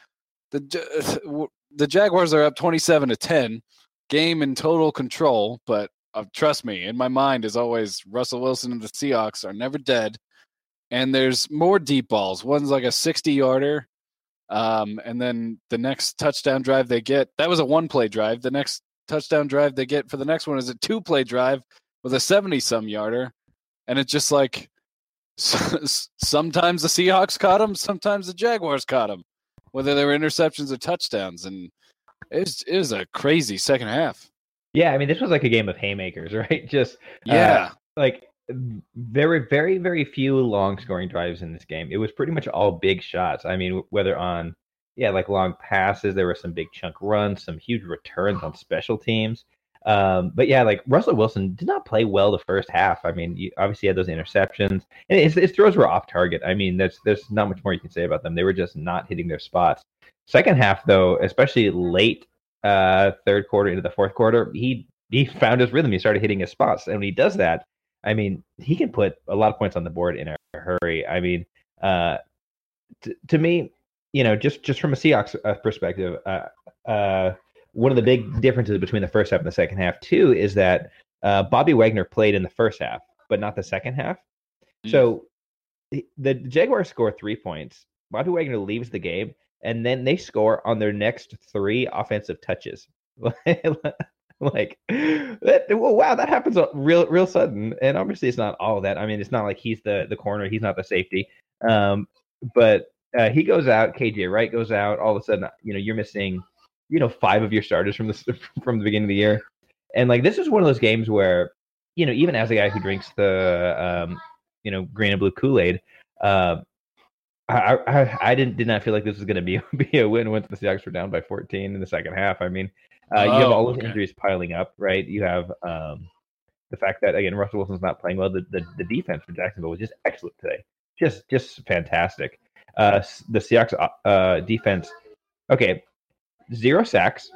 the the Jaguars are up twenty-seven to ten, game in total control. But uh, trust me, in my mind is always Russell Wilson and the Seahawks are never dead. And there's more deep balls. One's like a sixty-yarder. Um, and then the next touchdown drive they get, that was a one-play drive. The next touchdown drive they get for the next one is a two-play drive with a seventy-some-yarder. And it's just like sometimes the Seahawks caught them, sometimes the Jaguars caught them, whether they were interceptions or touchdowns. And it was, it was a crazy second half. Yeah, I mean, this was like a game of haymakers, right? Just yeah, uh, like very, very, very few long scoring drives in this game. It was pretty much all big shots. I mean, whether on, yeah, like long passes, there were some big chunk runs, some huge returns on special teams. Um, but yeah, like Russell Wilson did not play well the first half. I mean, you obviously had those interceptions, and his, his throws were off target. I mean, there's there's not much more you can say about them. They were just not hitting their spots. Second half, though, especially late uh, third quarter into the fourth quarter, he he found his rhythm. He started hitting his spots, and when he does that, I mean, he can put a lot of points on the board in a hurry. I mean, uh, t- to me, you know, just, just from a Seahawks uh, perspective, uh, uh, one of the big differences between the first half and the second half, too, is that uh, Bobby Wagner played in the first half, but not the second half. Mm. So the, the Jaguars score three points. Bobby Wagner leaves the game, and then they score on their next three offensive touches. Like, that, well, wow, that happens real, real sudden. And obviously, it's not all of that. I mean, it's not like he's the, the corner, he's not the safety. Um, but uh, he goes out, K J Wright goes out. All of a sudden, you know, you're missing, you know, five of your starters from the from the beginning of the year. And like, this is one of those games where, you know, even as a guy who drinks the, um, you know, green and blue Kool-Aid, uh, I, I I didn't did not feel like this was going to be be a win once the Seahawks were down by fourteen in the second half. I mean. Uh, you oh, have all those okay. injuries piling up, right? You have um, the fact that, again, Russell Wilson's not playing well. The, the, the defense for Jacksonville was just excellent today. Just just fantastic. Uh, the Seahawks uh, defense, okay, zero sacks,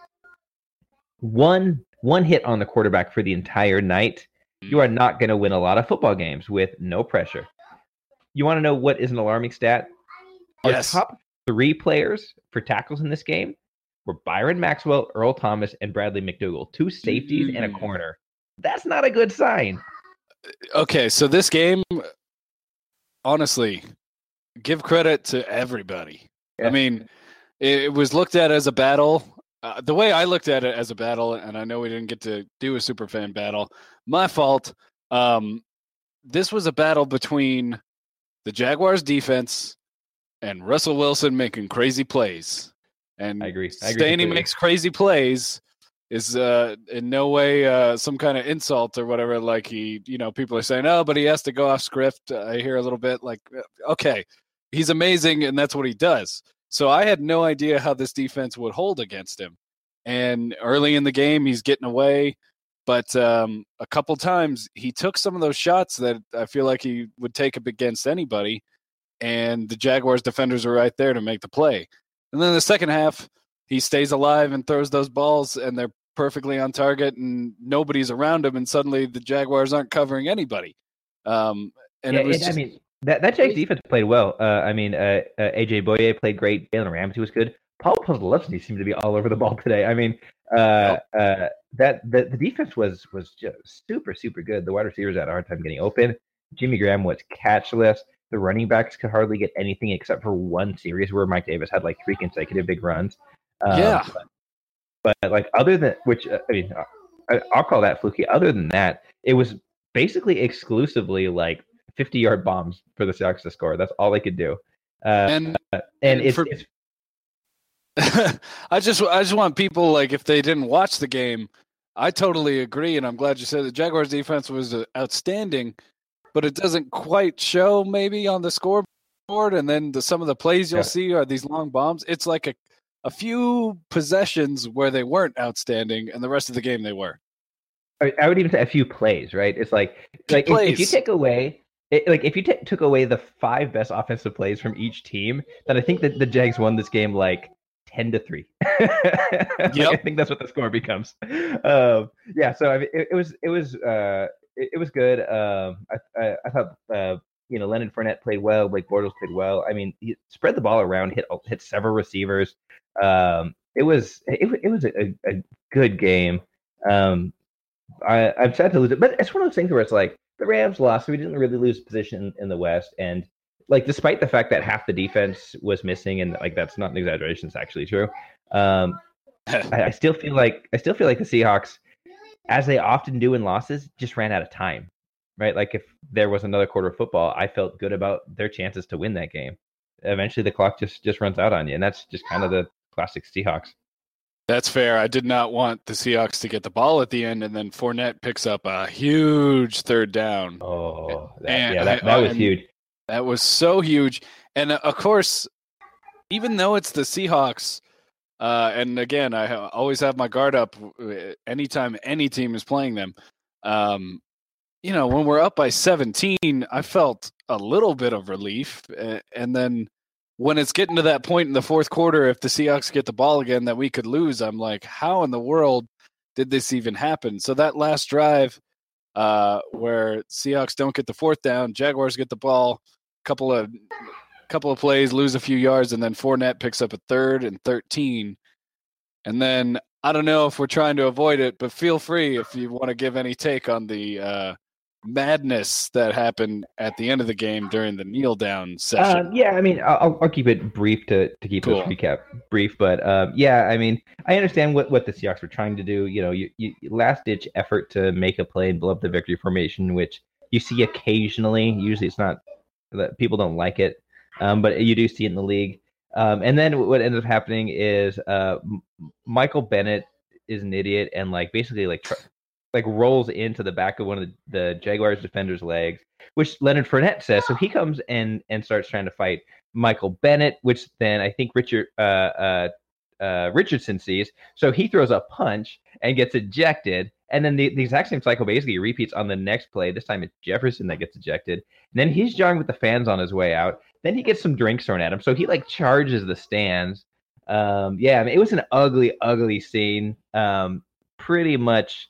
one one hit on the quarterback for the entire night. You are not going to win a lot of football games with no pressure. You want to know what is an alarming stat? Yes. Our top three players for tackles in this game were Byron Maxwell, Earl Thomas, and Bradley McDougall, two safeties Mm. and a corner. That's not a good sign. Okay, so this game, honestly, give credit to everybody. Yeah. I mean, it, it was looked at as a battle. Uh, the way I looked at it as a battle, and I know we didn't get to do a superfan battle, my fault. Um, this was a battle between the Jaguars defense and Russell Wilson making crazy plays. And I agree. I agree saying he completely. makes crazy plays is uh, in no way uh, some kind of insult or whatever. Like he, you know, people are saying, oh, but he has to go off script. I hear a little bit like, okay, he's amazing, and that's what he does. So I had no idea how this defense would hold against him. And early in the game, he's getting away. But um, a couple times, he took some of those shots that I feel like he would take up against anybody. And the Jaguars defenders are right there to make the play. And then in the second half, he stays alive and throws those balls, and they're perfectly on target, and nobody's around him, and suddenly the Jaguars aren't covering anybody. Um, and yeah, it was it, just, I mean, that, that Jags defense played well. Uh, I mean, uh, uh, A J Boye played great. Jalen Ramsey was good. Paul Posluszny seemed to be all over the ball today. I mean, uh, uh, that the, the defense was was just super, super good. The wide receivers had a hard time getting open. Jimmy Graham was catchless. The running backs could hardly get anything except for one series where Mike Davis had like three consecutive big runs. Um, Yeah. But, but like other than which, uh, I mean, I, I'll call that fluky. Other than that, it was basically exclusively like fifty-yard bombs for the Seahawks to score. That's all they could do. Uh, And- and and it's, for- it's I just I just want people, like, if they didn't watch the game, I totally agree, and I'm glad you said the Jaguars defense was uh, outstanding, but it doesn't quite show maybe on the scoreboard. And then the, some of the plays you'll Yeah. see are these long bombs. It's like a a few possessions where they weren't outstanding, and the rest of the game they were. I I would even say a few plays, right? It's like like if, if you plays. take away it, like if you t- took away the five best offensive plays from each team, then I think that the Jags won this game like ten to three. Like, I think that's what the score becomes. Um, yeah, so I mean, it, it was it was uh, it, it was good. Um, I, I I thought uh, you know Leonard Fournette played well, Blake Bortles played well. I mean, he spread the ball around, hit hit several receivers. Um, it was it, it was a, a good game. Um, I, I'm sad to lose it, but it's one of those things where it's like the Rams lost, so we didn't really lose position in the West, and like despite the fact that half the defense was missing, and like that's not an exaggeration, it's actually true. Um, I, I still feel like I still feel like the Seahawks, as they often do in losses, just ran out of time, right? Like if there was another quarter of football, I felt good about their chances to win that game. Eventually, the clock just just runs out on you, and that's just kind of the classic Seahawks. That's fair. I did not want the Seahawks to get the ball at the end, and then Fournette picks up a huge third down. Oh, that, And yeah, that, I- that was and huge. That was so huge. And uh, of course, even though it's the Seahawks, uh, and again, I ha- always have my guard up uh, anytime any team is playing them. Um, you know, when we're up by seventeen, I felt a little bit of relief. Uh, and then when it's getting to that point in the fourth quarter, if the Seahawks get the ball again that we could lose, I'm like, how in the world did this even happen? So that last drive uh, where Seahawks don't get the fourth down, Jaguars get the ball, couple of couple of plays, lose a few yards, and then Fournette picks up a third and thirteen. And then I don't know if we're trying to avoid it, but feel free if you want to give any take on the uh, madness that happened at the end of the game during the kneel down session. Um, yeah, I mean, I'll, I'll keep it brief to, to keep Cool. this recap brief, but um, yeah, I mean, I understand what, what the Seahawks were trying to do. You know, you, you last ditch effort to make a play and blow up the victory formation, which you see occasionally. Usually, it's not that people don't like it, um, but you do see it in the league. Um, and then what ends up happening is uh, M- Michael Bennett is an idiot and like basically like tr- like rolls into the back of one of the, the Jaguars defender's legs, which Leonard Fournette says. So he comes and and starts trying to fight Michael Bennett, which then I think Richard uh, uh, uh, Richardson sees. So he throws a punch and gets ejected. And then the, the exact same cycle basically repeats on the next play. This time it's Jefferson that gets ejected. And then he's jogging with the fans on his way out. Then he gets some drinks thrown at him. So he like charges the stands. Um, yeah, I mean, it was an ugly, ugly scene. Um, pretty much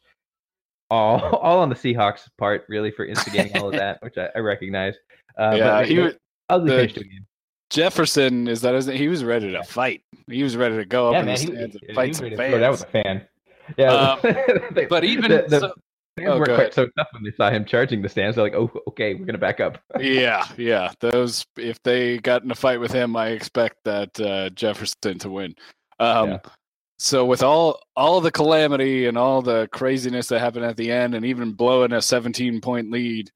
all all on the Seahawks part, really, for instigating all of that, which I, I recognize. Uh, Yeah, but he the- was- ugly the- finish to the game. Jefferson is that isn't he was ready to fight. He was ready to go up Yeah, in man, the he, stands he, and fight he was some ready to throw that fans. with a fan. Yeah, Um, they- but even the, the so- fans oh, weren't go quite ahead. so tough when they saw him charging the stands. They're like, "Oh, okay, we're gonna back up." Yeah, yeah. Those if they got in a fight with him, I expect that uh, Jefferson to win. Um, Yeah. So with all all the calamity and all the craziness that happened at the end, and even blowing a seventeen point lead,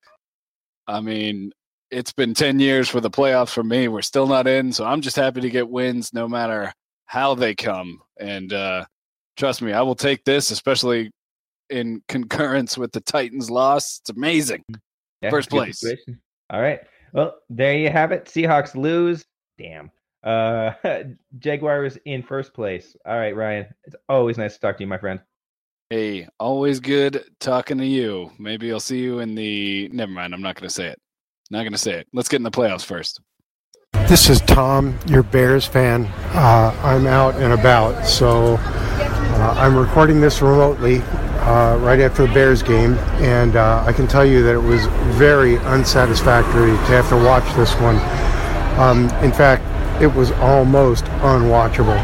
I mean, it's been ten years for the playoffs for me. We're still not in, so I'm just happy to get wins no matter how they come. And uh, trust me, I will take this, especially in concurrence with the Titans' loss. It's amazing. Yeah, First good place. situation. All right. Well, there you have it. Seahawks lose. Damn. Uh, Jaguars in first place. All right, Ryan. It's always nice to talk to you, my friend. Hey, always good talking to you. Maybe I'll see you in the. Never mind. I'm not going to say it. Not going to say it. Let's get in the playoffs first. This is Tom, your Bears fan. Uh, I'm out and about, so uh, I'm recording this remotely uh, right after the Bears game, and uh, I can tell you that it was very unsatisfactory to have to watch this one. Um, in fact, it was almost unwatchable.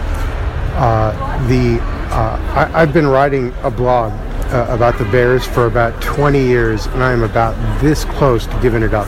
Uh, the uh, I, I've been writing a blog uh, about the Bears for about twenty years, and I'm about this close to giving it up.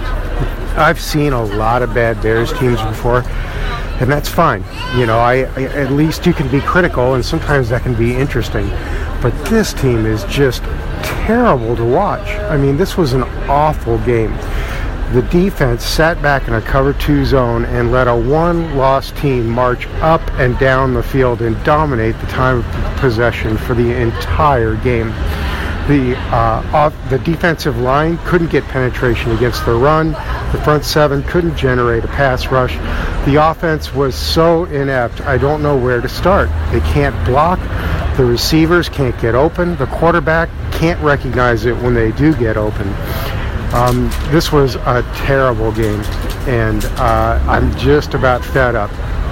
I've seen a lot of bad Bears teams before, and that's fine. You know, I, I at least you can be critical, and sometimes that can be interesting. But this team is just terrible to watch. I mean, this was an awful game. The defense sat back in a cover two zone and let a one-loss team march up and down the field and dominate the time of possession for the entire game. The uh, off, the defensive line couldn't get penetration against the run. The front seven couldn't generate a pass rush. The offense was so inept, I don't know where to start. They can't block. The receivers can't get open. The quarterback can't recognize it when they do get open. Um, this was a terrible game, and uh, I'm just about fed up.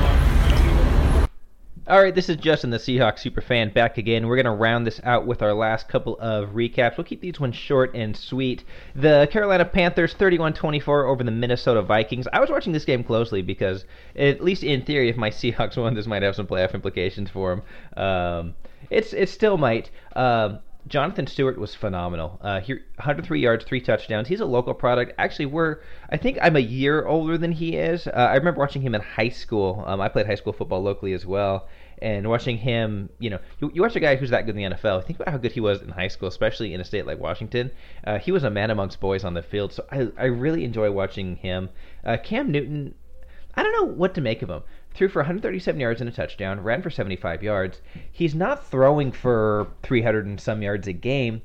All right, this is Justin, the Seahawks superfan, back again. We're going to round this out with our last couple of recaps. We'll keep these ones short and sweet. The Carolina Panthers thirty-one twenty-four over the Minnesota Vikings. I was watching this game closely because, at least in theory, if my Seahawks won, this might have some playoff implications for them. Um, it's it still might. Um, Jonathan Stewart was phenomenal. Uh, he, one hundred three yards, three touchdowns. He's a local product. Actually, we're I think I'm a year older than he is. Uh, I remember watching him in high school. Um, I played high school football locally as well, and watching him, you know, you, you watch a guy who's that good in the N F L. Think about how good he was in high school, especially in a state like Washington. Uh, he was a man amongst boys on the field, so I, I really enjoy watching him. Uh, Cam Newton, I don't know what to make of him. Threw for one hundred thirty-seven yards and a touchdown, ran for seventy-five yards. He's not throwing for three hundred and some yards a game,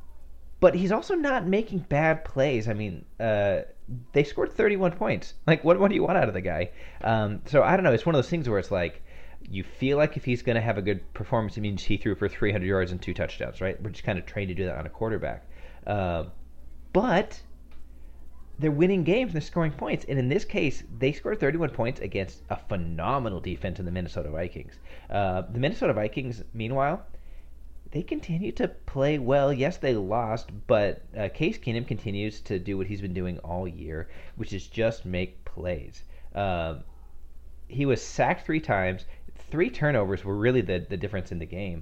but he's also not making bad plays. I mean, uh, they scored thirty-one points. Like, what, what do you want out of the guy? Um, so I don't know. It's one of those things where it's like, you feel like if he's going to have a good performance, it means he threw for three hundred yards and two touchdowns, right? We're just kind of trained to do that on a quarterback. Uh, but they're winning games and they're scoring points. And in this case, they scored thirty-one points against a phenomenal defense in the Minnesota Vikings. Uh, the Minnesota Vikings, meanwhile, they continue to play well. Yes, they lost, but uh, Case Keenum continues to do what he's been doing all year, which is just make plays. Uh, he was sacked three times. Three turnovers were really the, the difference in the game.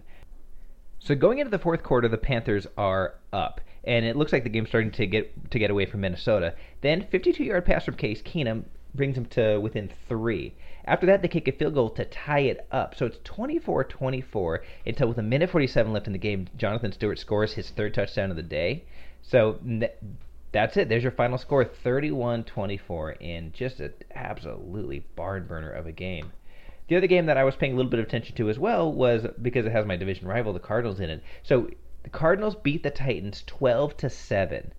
So going into the fourth quarter, the Panthers are up, and it looks like the game's starting to get to get away from Minnesota. Then fifty-two-yard pass from Case Keenum brings them to within three. After that, they kick a field goal to tie it up. So it's twenty-four twenty-four until with a minute forty-seven left in the game, Jonathan Stewart scores his third touchdown of the day. So that's it. There's your final score, thirty-one twenty-four, in just an absolutely barn burner of a game. The other game that I was paying a little bit of attention to as well was because it has my division rival, the Cardinals, in it. So the Cardinals beat the Titans twelve to seven.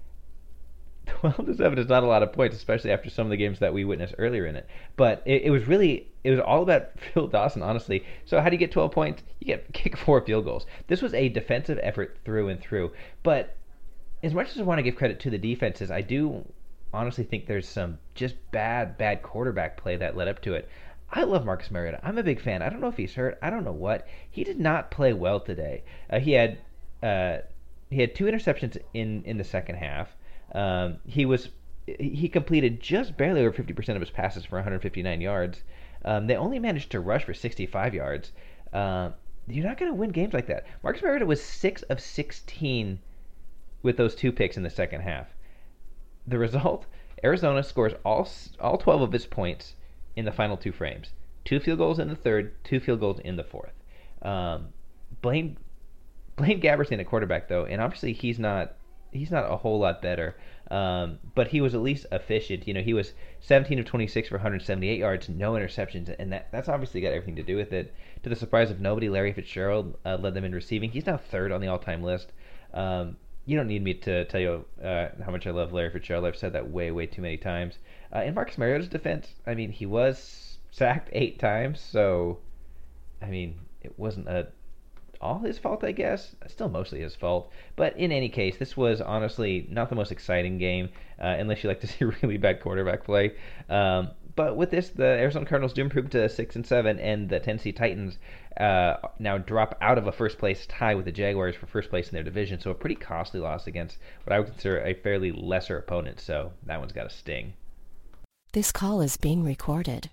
twelve to seven is not a lot of points, especially after some of the games that we witnessed earlier in it. But it, it was really, it was all about Phil Dawson, honestly. So how do you get twelve points? You get kick four field goals. This was a defensive effort through and through. But as much as I want to give credit to the defenses, I do honestly think there's some just bad, bad quarterback play that led up to it. I love Marcus Mariota. I'm a big fan. I don't know if he's hurt. I don't know what. He did not play well today. Uh, he had uh, he had two interceptions in, in the second half. Um, he was he completed just barely over fifty percent of his passes for one hundred fifty-nine yards. Um, they only managed to rush for sixty-five yards. Uh, you're not going to win games like that. Marcus Mariota was six of sixteen with those two picks in the second half. The result, Arizona scores all all twelve of its points in the final two frames. Two field goals in the third, two field goals in the fourth. Um, Blaine Blaine Gabberson at quarterback, though, and obviously he's not he's not a whole lot better, um, but he was at least efficient. You know, he was seventeen of twenty-six for one hundred seventy-eight yards, no interceptions, and that, that's obviously got everything to do with it. To the surprise of nobody, Larry Fitzgerald uh, led them in receiving. He's now third on the all-time list. Um, you don't need me to tell you uh, how much I love Larry Fitzgerald. I've said that way, way too many times. Uh, in Marcus Mariota's defense, I mean, he was sacked eight times, so, I mean, it wasn't a all his fault, I guess. Still mostly his fault. But in any case, this was honestly not the most exciting game, uh, unless you like to see really bad quarterback play. Um, but with this, the Arizona Cardinals do improve to six and seven, and the Tennessee Titans uh, now drop out of a first place tie with the Jaguars for first place in their division. So a pretty costly loss against what I would consider a fairly lesser opponent. So that one's got to sting. This call is being recorded.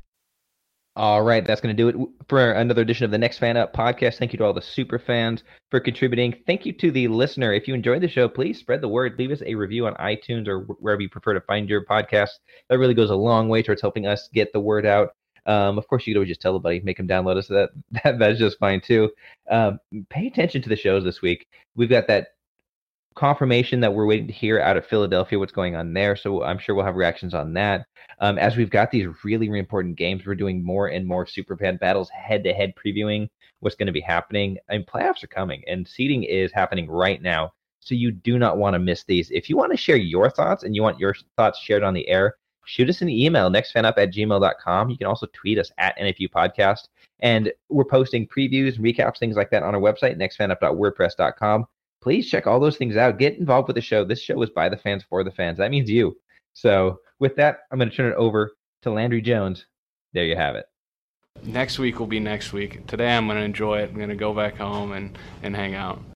All right, that's going to do it for another edition of the Next Fan Up podcast. Thank you to all the super fans for contributing. Thank you to the listener. If you enjoyed the show, please spread the word. Leave us a review on iTunes or wherever you prefer to find your podcast. That really goes a long way towards helping us get the word out. Um, of course, you could always just tell a buddy, make them download us. So that, that that's just fine too. Um, pay attention to the shows this week. We've got that confirmation that we're waiting to hear out of Philadelphia, what's going on there. So I'm sure we'll have reactions on that. Um, as we've got these really, really important games, we're doing more and more Superfan battles, head-to-head previewing what's going to be happening. And playoffs are coming, and seeding is happening right now. So you do not want to miss these. If you want to share your thoughts and you want your thoughts shared on the air, shoot us an email, nextfanup at gmail dot com. You can also tweet us at N F U Podcast. And we're posting previews, recaps, things like that on our website, nextfanup dot wordpress dot com. Please check all those things out. Get involved with the show. This show is by the fans for the fans. That means you. So with that, I'm going to turn it over to Landry Jones. There you have it. Next week will be next week. Today I'm going to enjoy it. I'm going to go back home and, and hang out.